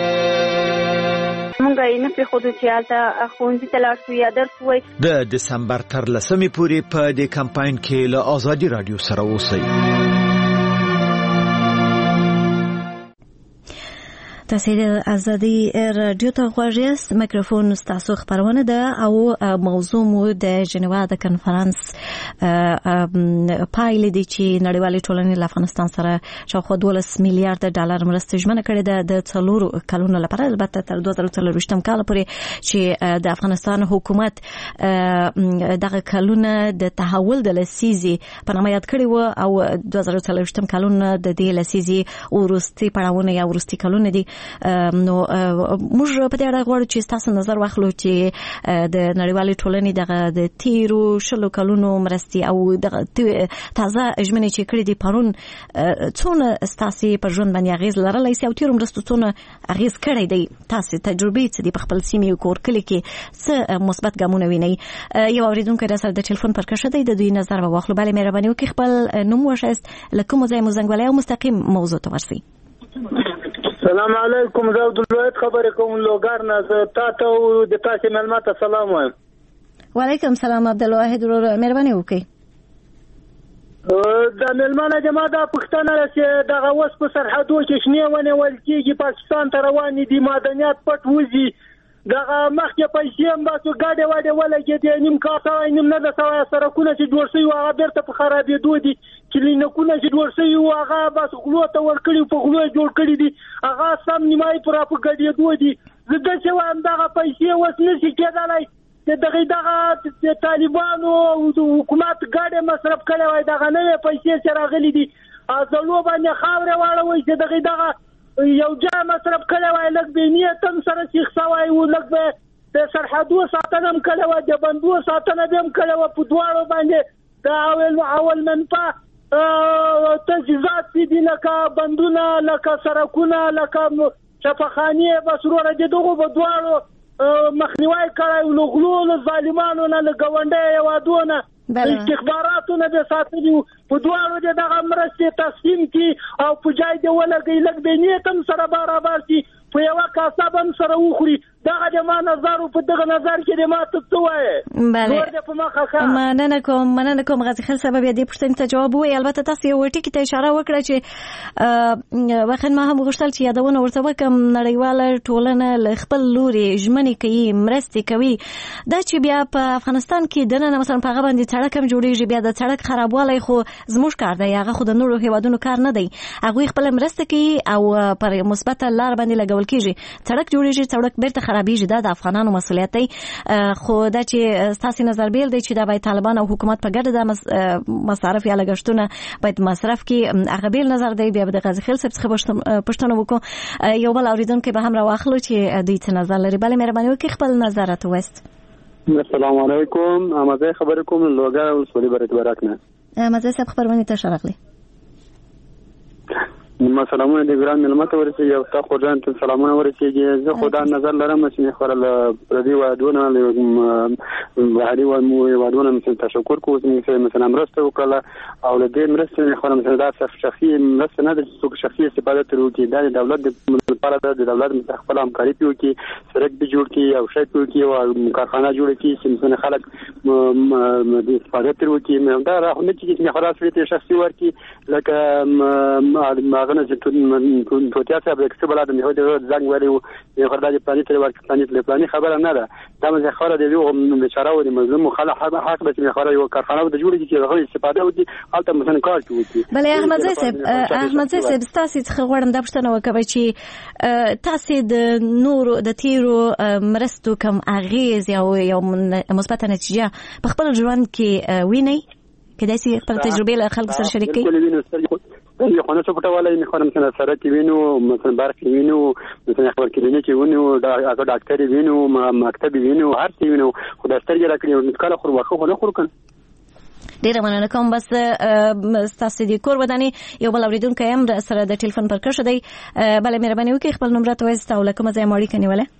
مونږ یې نه پرېښودو چې هلته ښوونځي ته لاړ شو یا درس ووایي د دسمبر تر 10مې پورې په دې کمپاین کې له ازادي راډیو سره اوسئ تاسو د ازادي رادیو ته غواړئ میکروفون ستاسو خبرونه ده او موضوع مو د جنیوا د کنفرانس پایلې دي چې نړیوالې ټولنې له افغانستان سره شاوخوا 12 میلیارډ ډالر مرسته ژمنه کړې ده د څلورو کلونو لپاره البته تر 2024 کال پورې چې د افغانستان حکومت دغه کلونه د تحول د لسیزي په نامه یاد کړی و او 2024 کلونه د دې لسیزي ورستي پړاوونه یا ورستي کلونه دي نو موږ په دې اړه غواړو چې تاسو نظر واخلو چې د نړیوالې ټولنې دغه د تیرو شلو کلونو مرستي او دغه تازه ژمنې چې کړې دي پرون څونه تاسو په ژوند باندې اغیز لرلای سي او تیرو مرستو څونه اغیز کړی دی تاسو تجربه څه دي په خپل سیمه او کور کلی کې څه مثبت ګامونه ویني یو اوریدونکو را سره د ټلیفون پر کښه دی د دوی نظر واخلو بله مهرباني وکړئ خپل نوم وښایست لکه مو ځای مو زنګ او مستقیم موضوع ته ورسئ السلام علیکم زه عبدالواحد خبرې کوم لوګر نه زه تاسو د تاسو ملمت سلام وایم وعلیکم سلام عبدالواحد مهرباني وکړئ د ملمانه جماعت د پښتنه چې دغه وس په سرحدو کې شنه ونیول کېږي پاکستان ته روان دي معدنیات پټ وځي دغه مخکې پیسې هم باسو ګاډې واډې ولګېدې نیم کار سوی نیم نه ده سوی سړکونه چې جوړ شوي وو هغه بیرته په خرابېدو دي کلینیکونه چې جوړ شوي وو هغه بس غلو ته ورکړي په غلو یې جوړ کړي دي هغه سم نیمایي پوره په ګډېدو دي زه داسې وایم دغه پیسې اوس نشي کېدلی چې دغه طالبانو حکومت ګاډې مصرف کړی وای دغه نوې پیسې چې راغلي دي زلو باندې خاورې واړوئ چې دغه یو جا مصرف کړی وای لږ به نیت هم سره سیخ سوی و لږ به د سرحدو ساتنه هم کړی وه د بندو ساتنه به هم کړی وه په دواړو باندې د اول منفع تجهیزات دي لکه بندونه لکه سړکونه لکه شفاخانې بس وروره د دغو به دواړو مخنیوی کړی له غلو له ظالمانو نه له ګاونډیو هېوادونو استخباراتو نه د ساتلي په دواړو د دغه مرستې تقسیم کړي او په جای د ولګوي لږ د نیت هم سره برابر شي په یوه کاسه به هم سره وخوري دغه د ما نظر په دغه نظر کې د ما ته څه وایې نور د په مخه ښه مننه کوم غازي خیل صاحب بیا دې پوښتنې ته جواب ووایي. البته تاسو یو ټکي ته اشاره وکړه چې واخن ما هم غوښتل چې یادونه ورته وکړم نړیواله ټولنه له خپل لوري ژمنې کوي مرستې کوي دا چې بیا په افغانستان کې دننه مثلا په هغه باندې سړک هم جوړېږي بیا د سړک خرابوالی خو زموږ کار دی هغه خو د نورو هېوادونو کار نه دی هغوی خپله مرسته کوي او پر مثبته لار باندې لګول کېږي سړک جوړېږي سړک بیرته خرابېږي دا د افغانانو مسؤلیت دی خو دا چې ستاسې نظر بیل دی چې دا باید طالبان او حکومت په ګډه د مصارف یا لګښتونه باید مصرف کړي هغه بیل نظر دی بیا به د غازي خیل صاحب څخه پوښتنه وکړو یو بل اورېدونکی به هم راواخلو چې دوی څه نظر لري بله مهرباني وکړي خپل نظر راته ووایاست. السلام علیکم احمد خبر کوم لوګا ولسوالۍ برکت نه احمد صاحب خبرونه ته شرغلی سلامونه د ګران ملمت ورسېږي او تا خو ځان ته سلامونه ورسېږي زه خو دا نظر لرم چې خورل پردي وادونه بهري وادونه مثل تشکر کوو چې مثلا مرسته وکړه او له دې مرستې خو مثلا دا شخصي مرسته نه ده چې څوک شخصي استفاده ترې وکړي دا د دولت لپاره د دولت خپل همکاري پرې وکړي سړک به جوړ کړي او شی پرې وکړي او کارخانه جوړه کړي چې مثلا خلک د استفاده ترې وکړي دا راخو نه چې خلاص شخصي ورکړي لکه هغه چې توتیا صاحب اکسه بلاد مې هو د زنګ ویلو یو خدای دې پلانې تر ورکړ پلانې له پلانې خبره نه ده دا مې خبره دی یو بیچاره و دي مظلوم خلک حق به چې خبره یو کارخانه د جوړې چې هغه استفاده وکړي البته مثلا کار کوي. بله احمد صاحب تاسو څخه غواړم دا پوښتنه وکړم چې تاسو د نورو د تیرو مرستو کوم اغیز یو مثبت نتیجه په خپل ژوند کې وینئ کله چې خپل تجربه له خلکو سره شریک کړئ یو خو نه څه پټوالی مې خو مثلا سره کې وینو مثلا برق وینو مثلا خبر کلینیک وینو دا هغه ډاکټر وینو مکتب وینو هر څه وینو خو دا سترګې راکړي نو کله خو واخو نه خور کړ ډیره مننه کوم بس تاسو د کور ودانې یو بل اوریدونکی هم سره د ټلیفون پر کښ دی بله مهرباني وکړئ خپل نمبر ته وایست او له کومه ځایه مو اړیکه نیوله.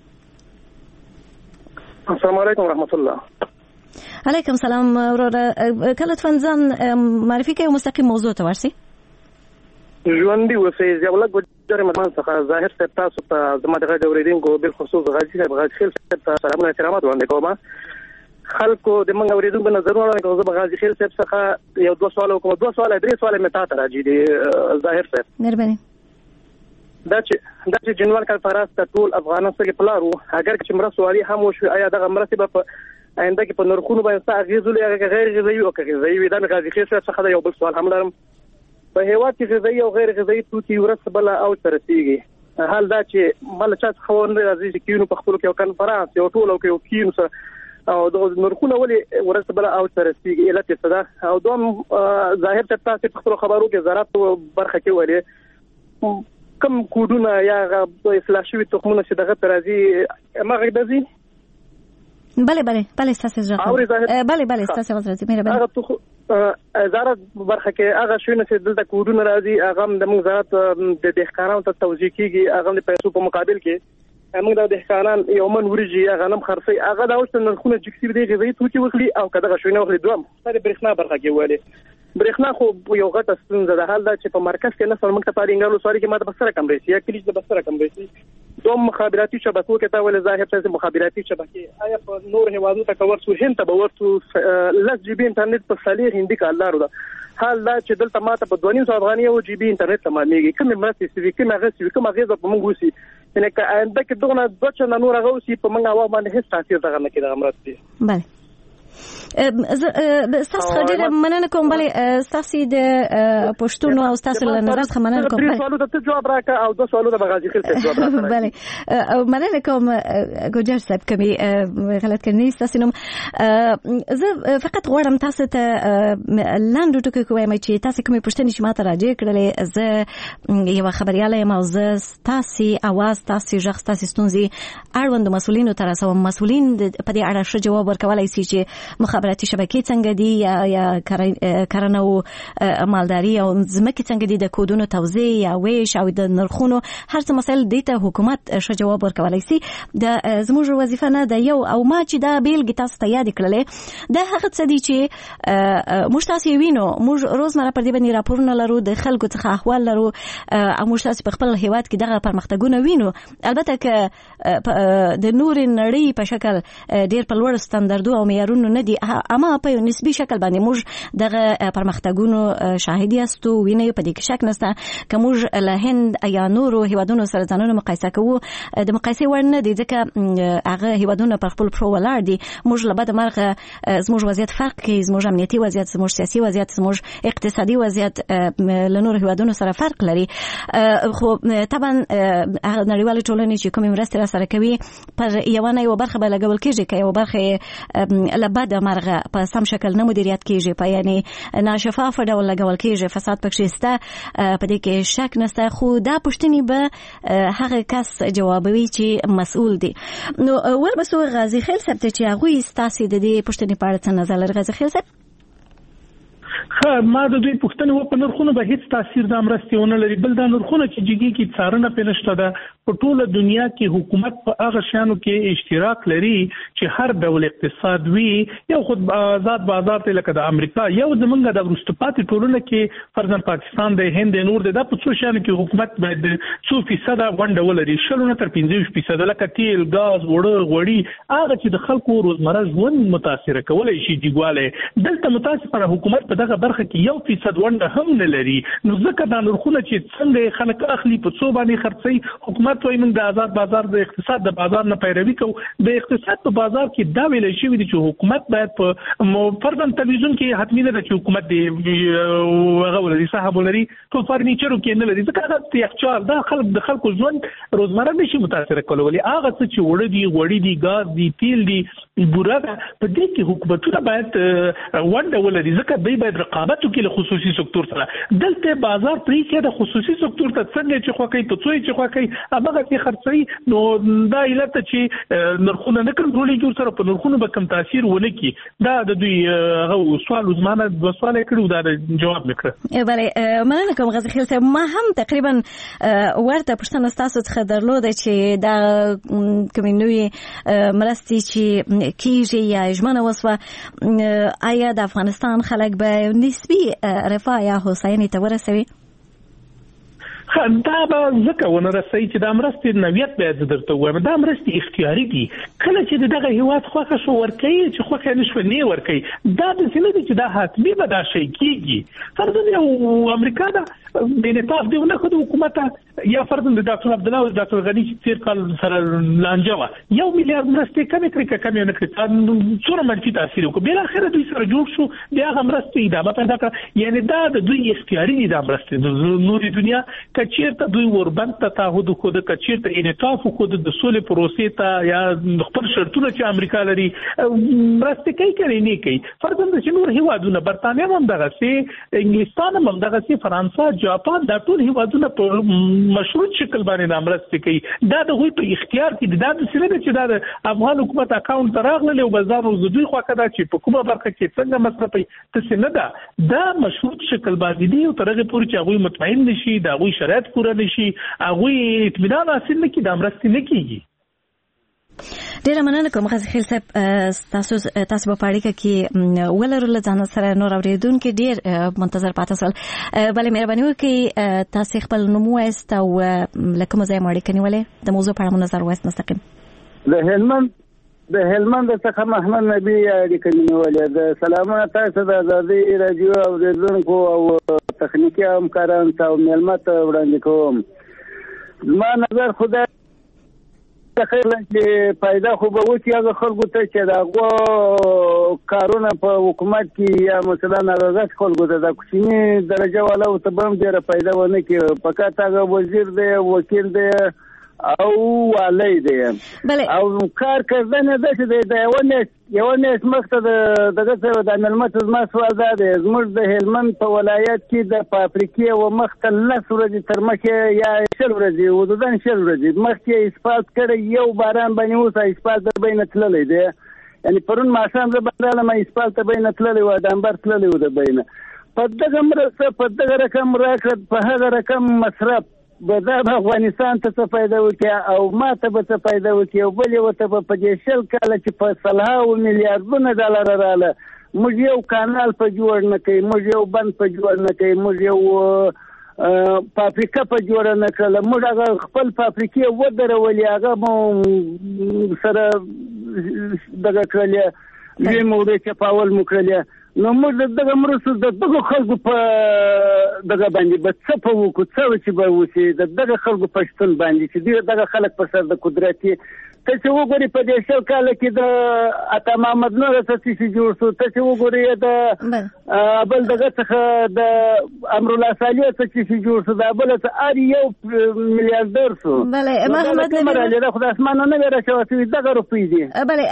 السلام علیکم ورحمت الله. علیکم سلام وروره کله تفنځان معرفي کوي مستقیم موضوع ته ورسي ژوندي اوسئ یو لږ جرم مان څخه ظاهر صاحب تاسو ته زما د غږ اوریدونکو بالخصوص غازي صاحب غازي خیل صاحب ته سلامونه احترامات وړاندې کوم خلکو د موږ اوریدونکو نظرونه وړاندې کوم غازي خیل صاحب څخه یو 2 سوال کوم 2 سوال 3 سوال مې تاسو راځي دي ظاهر صاحب مهرباني دا چې جنوال کال فراس ته ټول افغانان سره پلارو اگر چې مرسوالي هم وشو آیا دغه مرسته به آینده کې په نرخونو باندې اغیز لري غیر غذایی او غذایی دا غازي خیل صاحب څخه یو بل سوال هم لرم په هیواد کې غذایی او غیر غذایی توکي ورسره بل او ترسيږي حال دا چې مل چا خبرونه راځي چې کینو په خپل کې یو کنفرانس یو ټول او کې کینو سره او د نرخونو ولې ورسره بل او ترسيږي علت څه ده او دوم ظاهر ته تاسو په خپل خبرو کې زراعت برخه کې ولې کم کوډونه یا اصلاح شوی تخمونه چې دغه ترازی مغه دزي بله تاسو ځه بله تاسو ورته مهرباني زراعت برخه کې هغه شونه چې دلته کوډونه راځي هغه د موږ زراعت د دهقانانو ته توزیع کیږي هغه د پیسو په مقابل کې موږ د دهقانان یومن ورجی هغه نم خرڅي هغه د اوس نرخونه جکسي دی غذایی توکي وخلي او کده شونه وخلي دوم د برېښنا برخه کې وله برېښنا خو یو غټه ستونزه ده حال دا چې په مرکز کې نه سره موږ ته پارینګالو سوري کې ماته بسره کم رسي یا کلیج د بسره کم رسي دوم مخابراتي شبکو کې تا ول ظاهر څه مخابراتي شبکې آیا په نور هوادو ته کور سو هند ته به ورته لږ جی بي انټرنیټ په صالح هندي کالدار ده حال دا چې دلته ماته په 2.5 افغاني او جی بي انټرنیټ تمامېږي کوم مرستې سوي کوم غوښتي کوم غوښتي په موږ وسی یعنی که آینده کې دغه د چا نور غوښتي په موږ عوام باندې هیڅ تاثیر دغه نه کوي مرستې بله تاسو ډېره مننه کوم. بلې تاسو د پښتون او تاسو له نظر څخه مننه کوم. درې سوالو ته جواب راکړه او 2 سوالو ته غازي خیل څخه جواب راکړه. بله مننه کوم ګوجر صاحب کمی غلط کړنی تاسو نوم. زه فقط غواړم تاسو ته لاندې ټکو کوم چې تاسو کومې پوښتنې چې ماته راځي کړلې. زه یو خبرياله یم او زه تاسو اواز تاسو ژغ تاسو ستونزې اړوند مسولینو ته رسوم. مسولین په دې اړه ښه جواب ورکولای شي چې مخابراتي شبکې څنګه دي یا کرنه او مالداري او ځمکې څنګه دي، د کودونو توزیع یا ویش او د نرخونو هر څه مسایل دي ته حکومت ښه جواب ورکولای شي. د زموږ وظیفه نه ده یو او ما چې دا بیلګې تاسو ته یاد کړلې دا هغه څه دي چې موږ تاسو وینو. موږ روزمره پر دې باندې راپورونه لرو، د خلکو څخه احوال لرو او موږ تاسو په خپل هیواد کې دغه پرمختګونه وینو. البته که د نور نړۍ په شکل ډیر په لوړ ستاندردو او معیارونو نه دي، اما په یو نسبی شکل باندې موږ دغه پرمختګونو شاهد یاستو، ویني په دې کې شک نشته. که موږ له هند یا نورو هیوادونو سره ځانونه مقایسه کوو د مقایسې وړ نه دي، ځکه هغه هیوادونه پر خپل پرو ولاړ دي. موږ له بده مرغه زموږ وضعیت فرق کوي، زموږ امنیتي وضعیت، زموږ سیاسي وضعیت، زموږ اقتصادي وضعیت له نورو هیوادونو سره فرق لري. خو طبعا نړیوال ټولنې چې کومې مرستې را سره کوي پر یو برخه به لګول کېږي، که یو برخه له بده مرغه په سم شکل نه مدیریت کېږي، په یعنی ناشفاف ډول لګول کېږي، فساد پکې شته، په دې کې شک نشته. خو دا پوښتنې به هغه کس جوابوي چې مسؤل دي. نو وربسو غازي خیل صاحب ته چې هغوی ستاسې د دې پوښتنې په اړه څه نظر لري. غازي خیل صاحب ما د دوی پوښتنه و په نرخونو به هیڅ تاثیر د امرستي ونه لري، بل دا نرخونه چې جګي کې څارنه پېنشته ده. په ټوله دنیا کې حکومت په هغه شانو کې اشتراک لري چې هر ډول اقتصاد وي یو خود آزاد بازار ته لکه د امریکا یو زمونږ د وروسته ټولنه کې فرضاً پاکستان د هند نور د په څو شانو کې حکومت باید 2% غونډه ولري، 0 تر 15% لکه تیل، غاز، وړه، غوړي، هغه چې د خلکو روزمره ژوند متاثر کولای شي دیګواله. دلته متاسفانه حکومت په دغه برخه کې 1% غونډه هم نه لري. نو ځکه دا نرخونه چې څنګه خلک اخلي په څو باندې خرڅي، حکومت وایي موږ د آزاد بازار د اقتصاد د بازار نه پیروي کوو. د اقتصاد په بازار کې دا ویل شوی دی چې حکومت باید په فرضاً تلویزیون کې حتمی نه ده چې حکومت دی هغه ولري صاحب ولري په فرنیچرو کې نه لري، ځکه هغه یخچال دا خلک د خلکو ژوند روزمره نشي متاثر کولای. هغه څه چې وړه دي، غوړي دي، غاز دي، تیل دي، بوره ده، په دې کې حکومتونه باید ونډه ولري، ځکه دوی باید رقابت وکړي له خصوصي سکتور سره. دلته بازار پرې کې د خصوصي سکتور ته څنګه چې خوکې په څوې چې خوکې هغه کې خرڅي. نو دا علت چې نرخونه نه کنټرولېږي سره په نرخونو به کم تاثیر ونه کړي. دا د دوی هغه سوال زمانه د سوال کړو دا جواب وکړه. بله مننه کوم غازي خیل صاحب. ما هم تقریبا ورته پوښتنه تاسو څخه درلوده چې دا کومې نوې مرستې چې کیږي یا ژمنه وسوه آیا د افغانستان خلک به نسبی رفاه یا هوساینې ته ورسوي؟ دا به ځکه ونه رسوي چې دا مرستې نوعیت باید درته ووایم، دا مرستې اختیاري دي. کله چې دغه هیواد خوښه شو ورکوي، چې خوښه نه شوه نه ورکوي. دا داسې نه دي چې دا حتمي به دا شی کېږي. فرضاً یو امریکا ده انعطاف دی ونه ښه د حکومت یا فرضاً د ډاکټر عبدالله او ډاکټر غني چې تېر کال سره لانجه وه 1 میلیارډ مرستې کمې کړې که کمې ونه کړې څومره منفي تاثیر وکړو. بالاخره دوی سره جوړ شو، د هغه مرستې ادامه پیدا کړه. یعنې دا د دوی اختیاري دي دا مرستې. د نورې دنیا کچیرته دوی وربند ته تعهد وکړو، کچیرته انعطاف وکړو د سولې پروسې ته یا خپل شرطونه چې امریکا لري مرستې کوي که نه کوي. فرضاً چې نور هیوادونه برتانیا هم دغسې، انګلستان هم دغسې، فرانسه، جاپان، دا ټول هیوادونه په مشروط شکل باندې مرستې کوي. دا د هغوی په اختیار کې دي. دا داسې نه ده چې دا د افغان حکومت اکاونټ ته راغلل او بازار اوس د دوی خواکه ده چې په کومه برخه کې څنګه مصرفوي، داسې نه ده. دا مشروط شکل باندې دي او تر هغې پورې چې هغوی مطمئن نشي، د هغوی شرایط پوره نشي، هغوی اطمینان حاصل نه کړي، دا مرستې نه کېږي. ډیره مننه کوم غازي خیل صاحب. تاسو په اړیکه کې ولرو له ځان سره نور اوریدونکو ډیر منتظر پاتې سول. بلې مهرباني وکړئ تاسو خپل نوم وایست او لکه مو ځای اړیکه نیولې د موضوع په اړه نظر وایست مستقیم. د هلمند څخه محمد نبی اړیکه نیولې. د سلامونه تاسو د ازادي رادیو اوریدونکو او تخنیکی همکارانو ته او مېلمه ته وړاندې کوم. زما نظر خدای خیر چې پیدا خو به وکړي هغه خلکو ته چې د هغو کارونه په حکومت کې یا مثلا هغه خلکو ته د کوچني درجه والاو ته به هم ډېره پیدا ونه کړي. فقط هغه وزیر دی، وکیل دی او والی دی او کار کردنې داسې دی د یوه میاشت مخته دغه څه د مېلمه زما سوال دا دی، زموږ د هلمند په ولایت کې د فابریکې و مخته 10 ورځې تر مخکې یا 20 ورځې حدوداً 20 ورځې مخکې اسفالت کړی، یو باران باندې اوس اسفالت د بینه تللی دی. یعنې پرون ماښام زه بندرالم اسفالت د بینه تللی و، ډامبر تللی و د بینه. په دغه مرسته په دغه رقم راکړه، په هغه رقم مصرف به دا به افغانستان ته څه فایده وکړي او ما ته به څه فایده وکړي او بل یې ورته به په دې 20 کاله چې په سلهاوو میلیاردونه ډالر راغله موږ یو کانال په جوړ نه کوي، موږ یو بند په جوړ نه کوي، موږ یو فابریکه په جوړ نه کړله، موږ هغه خپل فابریکې ودرولې، هغه مو سره دغه کړلې، لوی مورې چپاول مو کړلې. نو موږ دغه مرستو د دغه خلکو په دغه باندې به څه په وکړو، څه چې به وشي د دغه خلکو په شتون باندې چې دغه خلک په سر د قدرت یې. ته چې وګورې په دې 20 کاله کې د عطا محمد نور څه شي جوړ شو، ته چې وګورې د بل دغه څخه د امرالله صالح څه شي جوړ شو، د بل څه هر یو میلیاردر شو. بله محمد نبی د خدای اسمانه نه راشه چې دغه روپۍ دي.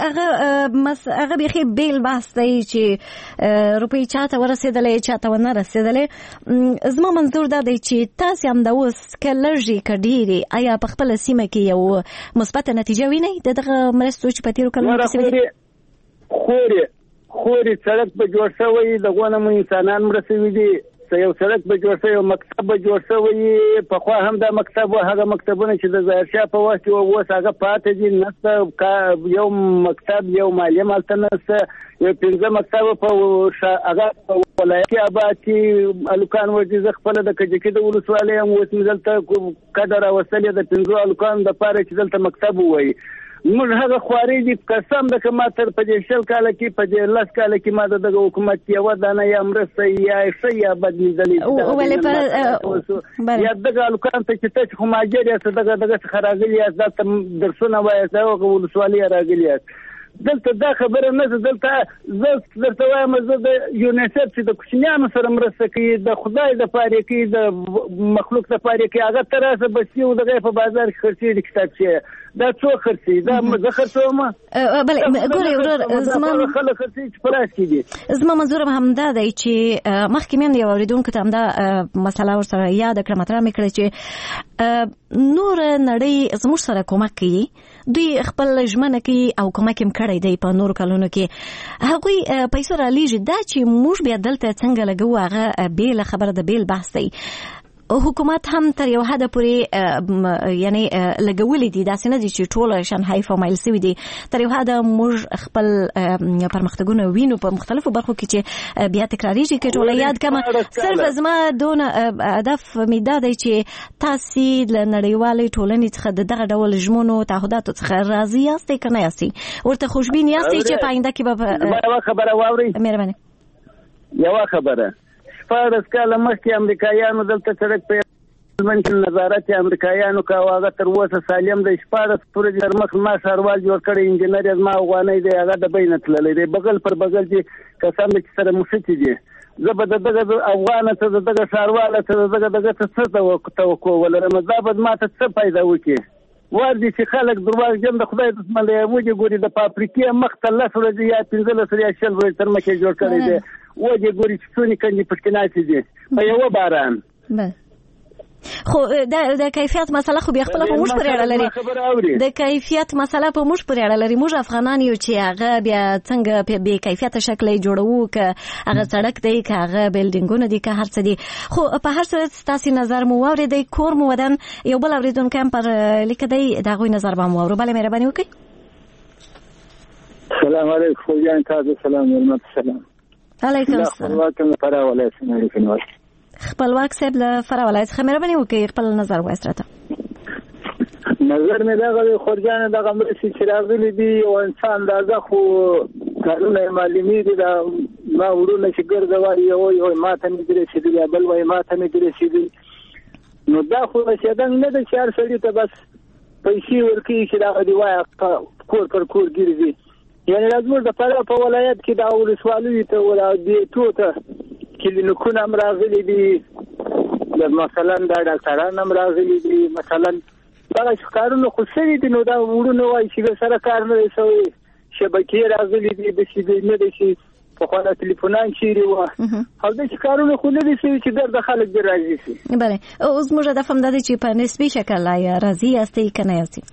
بله هغه بیخي بیل بحث دی چې روپۍ چاته ورسېدلې چاته ونه رسېدلې. زما منظور دا دی چې تاسې هم د اوس که لږې که ډېرې آیا په خپله سیمه کې یو مثبته نتیجه وینئ د دغه مرستو چې په تېرو کلونو کې خورې سړک به جوړ شوی، دغو نه مو انسانان مړه شوي دي، یو سړک به جوړ شوی، یو مکتب به جوړ شوی. پخوا هم دا مکتب و، هغه مکتبونه چې د ظاهرشاه په وخت کې اوس هغه پاتې دي نشته، یو مکتب یو معلم هلته نشته، یو 15 مکتب په هغه په ولایت کې آباد کې الوکان ورځي. زه خپله د کجکي د ولسوالۍ یم، اوس مې دلته کډه راوستلې د 15 الوکانو دپاره چې دلته مکتب ووایي. موږ هغه خوارې دي قسم ده که ما تر په دې 20 کاله کې په دې 10 کاله کې ما د دغه حکومت یوه دانه یا مرسته یا ښه یا بد لیدلې یا دغه الوکان ته چې تاسې خو مهاجر یاست، دغه څخه راغلي یاست، دلته درسونه وایاست، هغه ولسوالۍ راغلي یاست. دلته دا خبره نه ده، دلته زه درته وایم زه د یونیسف چې د کوچنیانو سره مرسته کوي، د خدای دپاره کوي، د مخلوق دپاره کوي، هغه ته راسه بچي و دغه په بازار کې خرڅېږي د کتابچې، دا څوک خرڅوي؟ دا زه خرڅوم؟ بلې ګورې ورور خلک خرڅوي چې په لاس کې دي. زما منظور همدا دی چې مخکې مې هم د یو اورېدونکو ته همدا مسله ورسره یاده کړه، مطرح مې کړه چې نور نړۍ زموږ سره کومک کوي، دوی خپل ژمنه کوي او کومک هم کړی دی په نورو کلونو کې، هغوی پیسو رالیږي. دا چې موږ بیا دلته څنګه لګوو هغه بیله خبره د بیل بحث دی. حکومت هم تر یو حده پورې یعنی لګولې دي، داسې نه دي چې ټول شانهای فامایل سوي دي. تر یو حده موږ خپل پرمختګونه وینو په مختلفو برخو کې چې بیا تکراریږي که ټوله یاد کمه. صرف زما دونه هدف مې دا دی چې تاسې له نړیوالې ټولنې څخه د دغه ډول ژمنو تعهداتو څخه راضي یاستئ که نه یاستئ، ورته خوشبین یاستئ چې په آینده کې به یوه خبره واورئ. مهرباني یوه خبره 14 کاله مخکې امریکایانو دلته سړک په هلمند کې نظارت امریکایانو کوه، هغه تر اوسه سالم دی. 14 ورځې تر مخ ما ښاروال جوړ کړی، انجینر یې زما افغانی دی، هغه د بینه تللی دی، بغل پر بغل چې کسان چې سره مشتي دي. زه به د دغه افغانه ته د دغه ښارواله ته د دغه څه توقع ولرم، دا به ما ته څه پیدا وکړي؟ واردی چې خلک درواغجن د خدای دښمن دی. وږي ګوري د فابریکې مخ ته 10 ورځې یا 15 یا 20 ورځې تر مخکې جوړ کړی دی. وږي ګوري چې څونې کنجې پښکناسې دي په یوه باران. خو د کیفیت مسله خو بیا خپله په موږ پورې اړه لري. د کیفیت مسله په موږ پورې اړه لري. موږ افغانان یو چې هغه بیا څنګه بې کیفیته شکل یې جوړوو، که هغه سړک دی که هغه بلډینګونه دي که هر څه دي. خو په هر صورت ستاسې نظر مو واورېدی، کور مو ودان. یو بل اورېدونکی هم پر لیکه دی، د هغوی نظر به هم واورو. بله مهرباني وکړئ. سلام علیکم خوږیان، تاسو سلام ورحمت سلام. علیکم السلام. خپلواک له فراه ولایت څخه اړیکې نیولې. خپلواک صاحب له فراه ولایت څخه مهرباني وکړئ خپل نظر ووایاست راته. نظر مې دغه دی خورجانه دغه مرستې چې راغلي دي یو انسان دغه خو کارونه یې معلومېږي، دا ما وروڼه چې ګرده وایي یو ما ته مې دې رسېدلي، بل وایي ما ته مې دې رسېدلي. نو دا خو رسېدنګ نه ده چې هر سړي ته بس پیسې ورکوي چې دا دی وایي کور پر کور ګرځي. یعنې زموږ د فراه په ولایت کې دا ولسوالیو ته ولایتو ته کلینیکونه هم راغلي دي، مثلا دا ډاکټران هم راغلي دي، مثلا دغه کارونه خو شوي دي. نو دا وړونه وایي چې سره کار نه دی شوی، شبکې راغلي دي، داسې دی نه دی چې پخوا تلیفونان چیرې وه او داسې کارونه خو نه دي شوي چې ګرده خلک دې راضي شي. بله، اوس موږ هدف هم دا دی چې په نسبي شکل آیا راضي یاستئ که نه یاستئ؟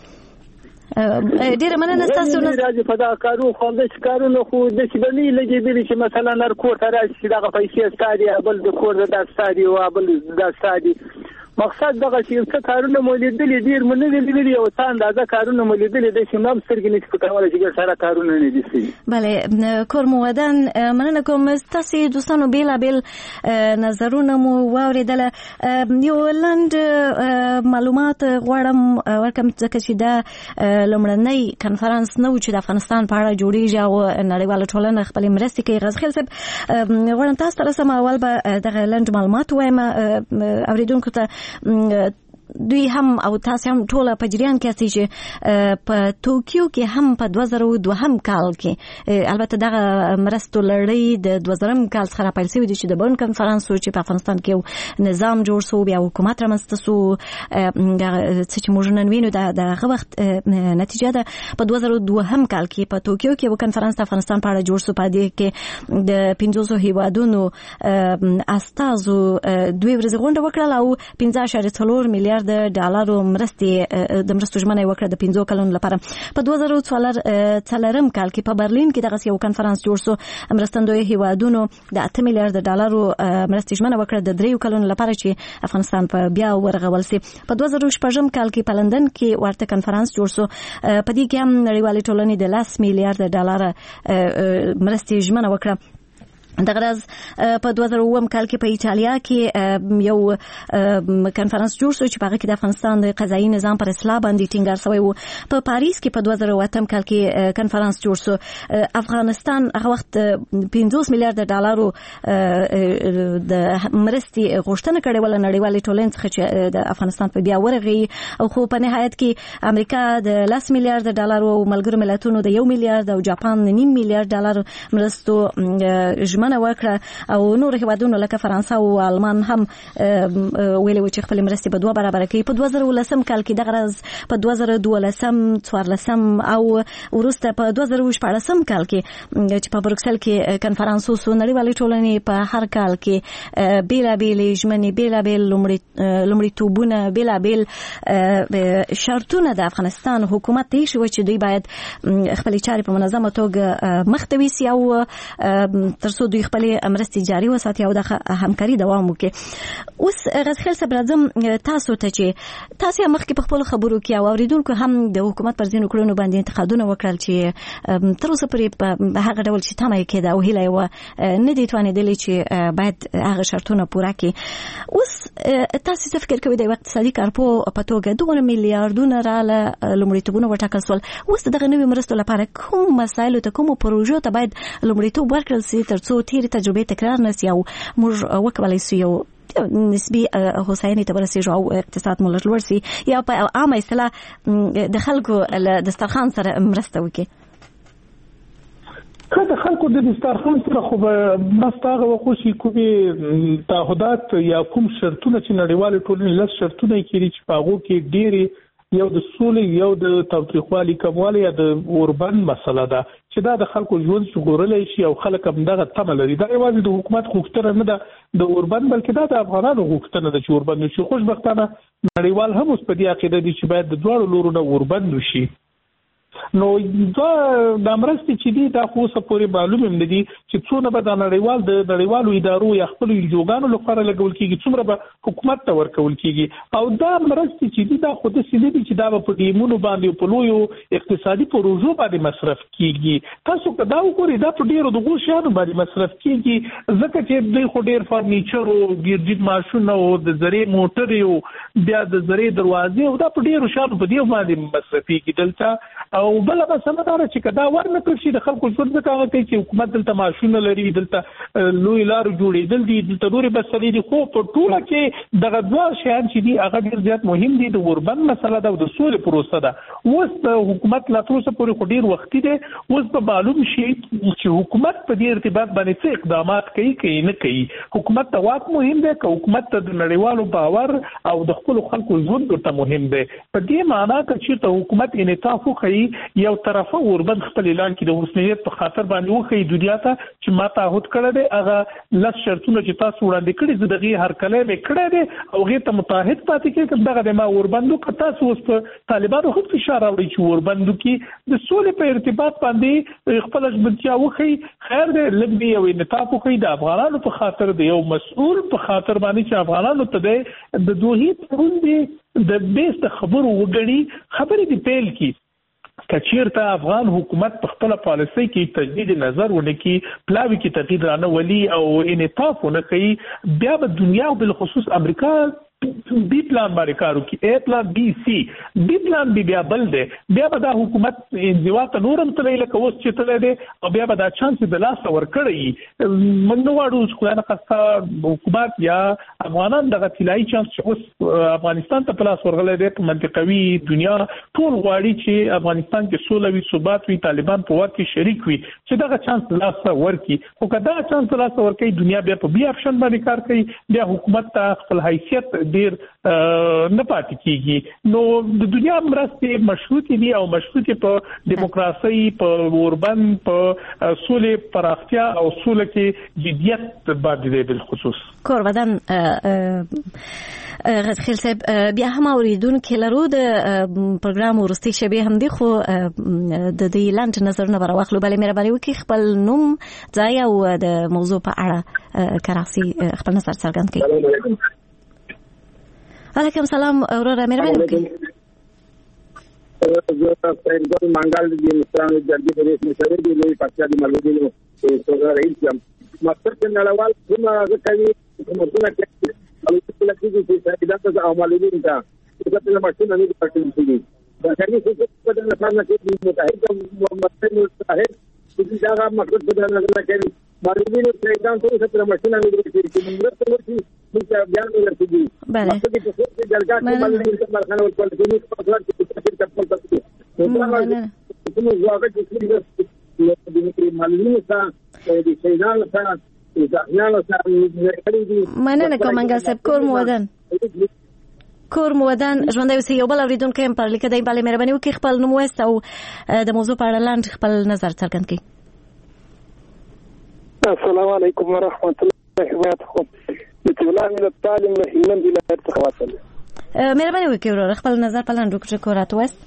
ډیره مننه ستاسو. نه راځي په دا کارو خو داسې کارونه خو داسې به نه لګېدلي چې مثلا هر کور ته راشي چې دغه پیسې ستا دي، بل د کور د دا ستا دي او بل دا ستا دي. مقصد دغه چې څه کارونه مو لیدلي ډېر مو نه دي لیدلي او څه اندازه کارونه مو لیدلي داسې مو هم سترګې نشي پټولی چې سره کارونه نه دي شوي. بله، کور مو ودان. مننه کوم. ستاسې دوستانو بېلابېل نظرونه مو واورېدله. یو لنډ معلومات غواړم ورکړم ځکه چې دا لومړنی کنفرانس نه و چې د افغانستان په اړه جوړېږي او نړیواله ټولنه خپلې مرستې کوي. غزخیل صاحب، غواړم تاسو ته رسم اول به دغه لنډ معلومات ووایم اورېدونکو ته. دوی هم او تاسو هم ټول په جریان کې یاستئ چې په توکیو کې هم په 2002 کال کې البته دغه مرستو لړۍ د 2000 کال څخه پیل شوې چې د بن کنفرانس چې په افغانستان کې نظام جوړ شو، بیا حکومت رامنځته شو، چې موږ نن وینو دغه وخت نتیجه ده. په 2002 کال کې په توکیو کې یو کنفرانس د افغانستان په اړه جوړ شو. په دې کې د 500 هیوادونو استازو 2 ورځې غونډه وکړه او 15.4 میلیارډ ډالرو د مرستو ژمنه وکړه د 5 کلونو لپاره. په 2004 کال کې په برلین کې دغه یو کنفرانس جوړ شو. مرستندوی هیوادونو د 8 میلیارډ ډالرو مرستې ژمنه وکړه د 3 کلونو لپاره چې افغانستان په بیا ورغول سي. په 2014 کال کې په لندن کې ورته کنفرانس جوړ شو. په دې کې هم نړیوالې ټولنې د 10 میلیارډ ډالر مرستې ژمنه وکړه. دغه راز په 2009 کال کې په ایټالیا کې یو کنفرانس جوړ شو چې په هغه کې د افغانستان د قضایي نظام پر اصلاح باندې ټینګار شوی و. په پاریس کې په 2008 کال کې کنفرانس جوړ شو. افغانستان هغه وخت 50 میلیارډ ډالرو د مرستې غوښتنه کړې وه له نړیوالې ټولنې څخه چې د افغانستان په بیا ورغی او خو په نهایت کې امریکا د 10 میلیارډ ډالرو، ملګرو ملتونو د 1 میلیارډ او جاپان 9 میلیارډ ډالر مرستو ژمنه وکړه او نور هیوادونو لکه فرانسه او آلمان هم ویلي و چې خپل مرستې په 2 برابر کوي. په 2013 کال کې دغه راز په 2012 14 او وروسته په 2014 کال کې چې په بروکسل کې کنفرانس وشو، نړیوالې ټولنې په هر کال کې بیلابېلې ژمنې، بیلابېل لومړیتوبونه، بیلابېل شرطونه د افغانستان حکومت ته ایښي وو چې دوی باید خپلې چارې په منظمه توګه مخ ته ویسي او تر څو دوی خپلې مرستې جاري وساتي او د همکاري دوام وکړي. اوس غزخیل صاحب راځم تاسو ته چې تاسو مخکې په خپلو خبرو کې او اوریدونکو هم د حکومت پر ځینو کړنو باندې انتقادونه وکړل چې تر اوسه پورې په هغه ډول چې تمه یې کېده او هیله یې وه نه دي توانېدلې چې باید هغه شرطونه پوره کړي. اوس تاسو څه فکر کوئ د یو اقتصادي کارپوه په توګه 2 میلیارډونه راله لومړیتوبونه وټاکل شول، اوس د دغه نوي مرستو لپاره کوم مسایلو ته، کومو پروژو ته باید لومړیتوب ورکړل سي تر څو تیرې تجربې تکرار نشي او موږ وکولی سو یو نسبی هوساینې ته ورسېږو او اقتصاد مو لوړ سي یا په عامه اصطلاح د خلکو له دسترخوان سره مرسته وکړي؟ که د خلکو د دسترخوان سره خو به مرسته هغه وکړو چې کومې تعهدات یا کوم شرطونه چې نړیوالې ټولنې 10 شرطونه یې کړي چې په هغو کې ډېرې یو د سولې، یو د تاوتریخوالي کموالی یا د اوربند مسله ده چې دا د خلکو ژوند ژغورلی شي او خلک هم دغه تمه لري. دا یوازې د حکومت غوښتنه نه ده د اوربند، بلکې دا د افغانانو غوښتنه ده چې اوربند وشي. خوشبختانه نړیوال هم اوس په دې عقیده دي چې باید د دواړو لورو نه اوربند وشي. نو دا د مرستې چې دي دا خو اوسه پورې معلوم هم نه دي چې څونه به د نړیوالو ادارو یا خپلو انجوګانو لپاره لګول کېږي، څومره به حکومت ته ورکول کېږي. او دا مرستې چې دي دا خو داسې نه دي چې دا به په ټیمونو باندې په لویو اقتصادي پروژو باندې مصرف کېږي. تاسو که دا وګورئ دا په ډېرو دغو شیانو باندې مصرف کېږي ځکه چې دوی خو ډېر فرنیچر او ګرجید ماشونه او د زرې موټرې او بیا د زرې دروازې او دا په ډېرو شیانو په دې باندې مصرفېږي دلته. او بل مسله دا چې کدا ورنه کړی د خلکو ژوند څخه کوي چې حکومت دلته معاشونه لري دلته لوی لار جوړېدل دي دلته نورې مسلې دي خو په ټوله کې دغه دوه شیان چې دي هغه ډېر زیات مهم دي د اوربند مسله ده او د سولې پروسه ده اوس د حکومت لا تر اوسه پورې ډېر وختي دی اوس به معلوم شي چې حکومت په دې ارتباط باندې څه اقدامات کوي نه کوي حکومت ته واک مهم دی که حکومت ته د نړیوالو باور او د خپل خلکو ژوند ورته مهم دی په دې معنا چې ته حکومت انعطاف وکړي یو طرفه اوربند خپل اعلان کړي د وسنیت په خاطر باندې وکړي دنیا ته چې ما تعهد کړی دی هغه لس شرطونه چې تاسو وړاندې کړي زه دغه هر کله مې کړی دی او هغه ته متحد پاتې کېږم دغه د ما اوربندو که تاسو اوس په طالبانو خود فشار راوړي چې اوربندو کې د سولې په ارتباط باندې خپل ژمنتیا وکړي خیر دی لږ دی یو انعطاف وکړي د افغانانو په خاطر د یو مسؤل په خاطر باندې چې افغانانو ته د دوی پروندي د بیس د خبرو وګړي خبرې دی پیل کی کچیرته افغان حکومت په خپل پالیسي کې تجدید نظر ونکي پلاوی کې تغییر رانه ولي او انعطاف ونکي بیا په دنیا او بل خصوص امریکا بی پلان باندې کارو کې A پلان B C B پلان بیا بل دی بیا به دا حکومت انزوا ته نورم تللی لکه اوس چې تللی دی او بیا به دا چانس د لاسه ورکړی موږ نه غواړو چې خدای نخواسته حکومت یا افغانان دغه طلایي چانس چې اوس افغانستان ته په لاس ورغلی دی په منطقوي دنیا ټول غواړي چې افغانستان کې سوله وي ثبات وي طالبان په واک کې شریک وي چې دغه چانس د لاسه ورکړي خو که دغه چانس د لاسه ورکړي دنیا بیا په بي اپشن باندې کار کوي بیا حکومت ته خپل حیثیت ډیر نه پاتې کیږي نو د دنیا مرستې مشروطې دي او مشروطې په دیموکراسي په اوربند په سولې پراختیا او سولې کې جديت باندې دی بالخصوص کوربدن خیل صاحب بیا هم اوریدونکو لرو د پروګرام ورستي شبي هم دي خو د دې لاند نظرونه براوخلو بلې مهرباني وکړي خپل نوم ځای او د موضوع په اړه کراسی خپل نظر څرګند کړئ علیکم سلام اورora مهرباني وکړئ زه پرېږدم منګل د مستان جرګې د رئیس مشر دی لوی پاتې د ملګرو څنګه رئیس یم مستر نړیوال کومه کوي کومه کوي او څه لکه چې دا څه عملونه ده دا په ماشين نه پټول شي دا څنګه چې په دغه لپاره کې متحد متحد چې دا مقصد په دغه نه کوي مالګینو پریدان ټول څه ماشين نه لري چې موږ ته ورته چې بیان ورته بله چې جلګه کې مالګینو څخه مرخنه ورکول کېږي په ځواب کې څه خپل تاسو کوم ځواب چې مالګینو څخه د شیدان څخه مننه کوم منګل صاحب کور مودن ژوندۍ اوسئ یو بل اوریدونکی هم پر لیکه دی بلې مهرباني وکړئ خپل نوم ووایاست او د موضوع په اړه لاندې خپل نظر څرګند کړئ السلام علیکم ورحمۃ اللہ وبرکاتہ اطلاع من التعلیم له هلمند ولایت څخه واصل مهرباني وکړئ ورور خپل نظر په لاندې ټکو راته ووایاست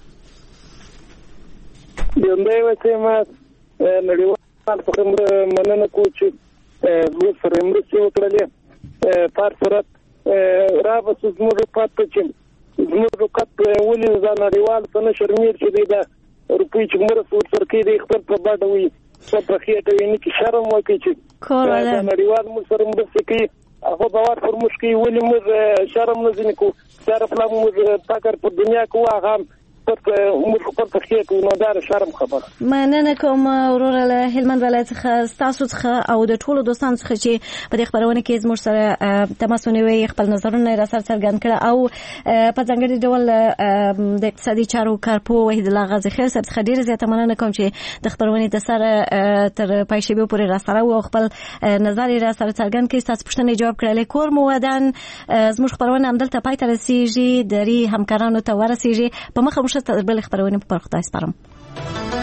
ژوندۍ اوسئ ما نړیوال څخه مننه کوم چې موږ سره مرسته وکړلې په صورت رابط زموږ پاتې چې زموږ کټ ولې ځان نړیوال څخه شرمیر چې دی دا روپی چې موږ سره کې دی خپل په باډه وي څه په خېټه ویني چې شرم وکړي چې کور نړیوال موږ سره مرسته کوي هغه باور پر مشکل ولې موږ شرم نه ځنې کو طرف لا موږ فکر په دنیا کې واغام مننه کوم وروره له هلمند ولایت څخه تاسو څخه او د ټولو دوستانو څخه چې په دې خبرونه کې زموږ سره تماس ونیوي خپل نظرونه را سره څرګند کړه او په ځانګړي ډول د اقتصادي چارو کارپو وحید الله غازي خیل صاحب څخه ډیره زیاته مننه کوم چې د خبرونې د سره تر پای شبي پورې را سره او خپل نظر را سره څرګند کړي تاسو پوښتنه جواب کړل کور مودن زموږ خبرونه همدلته پای ته رسیږي دري همکارانو ته ورسیږي په مخه مشه بل خبرونه په پرخته سپارم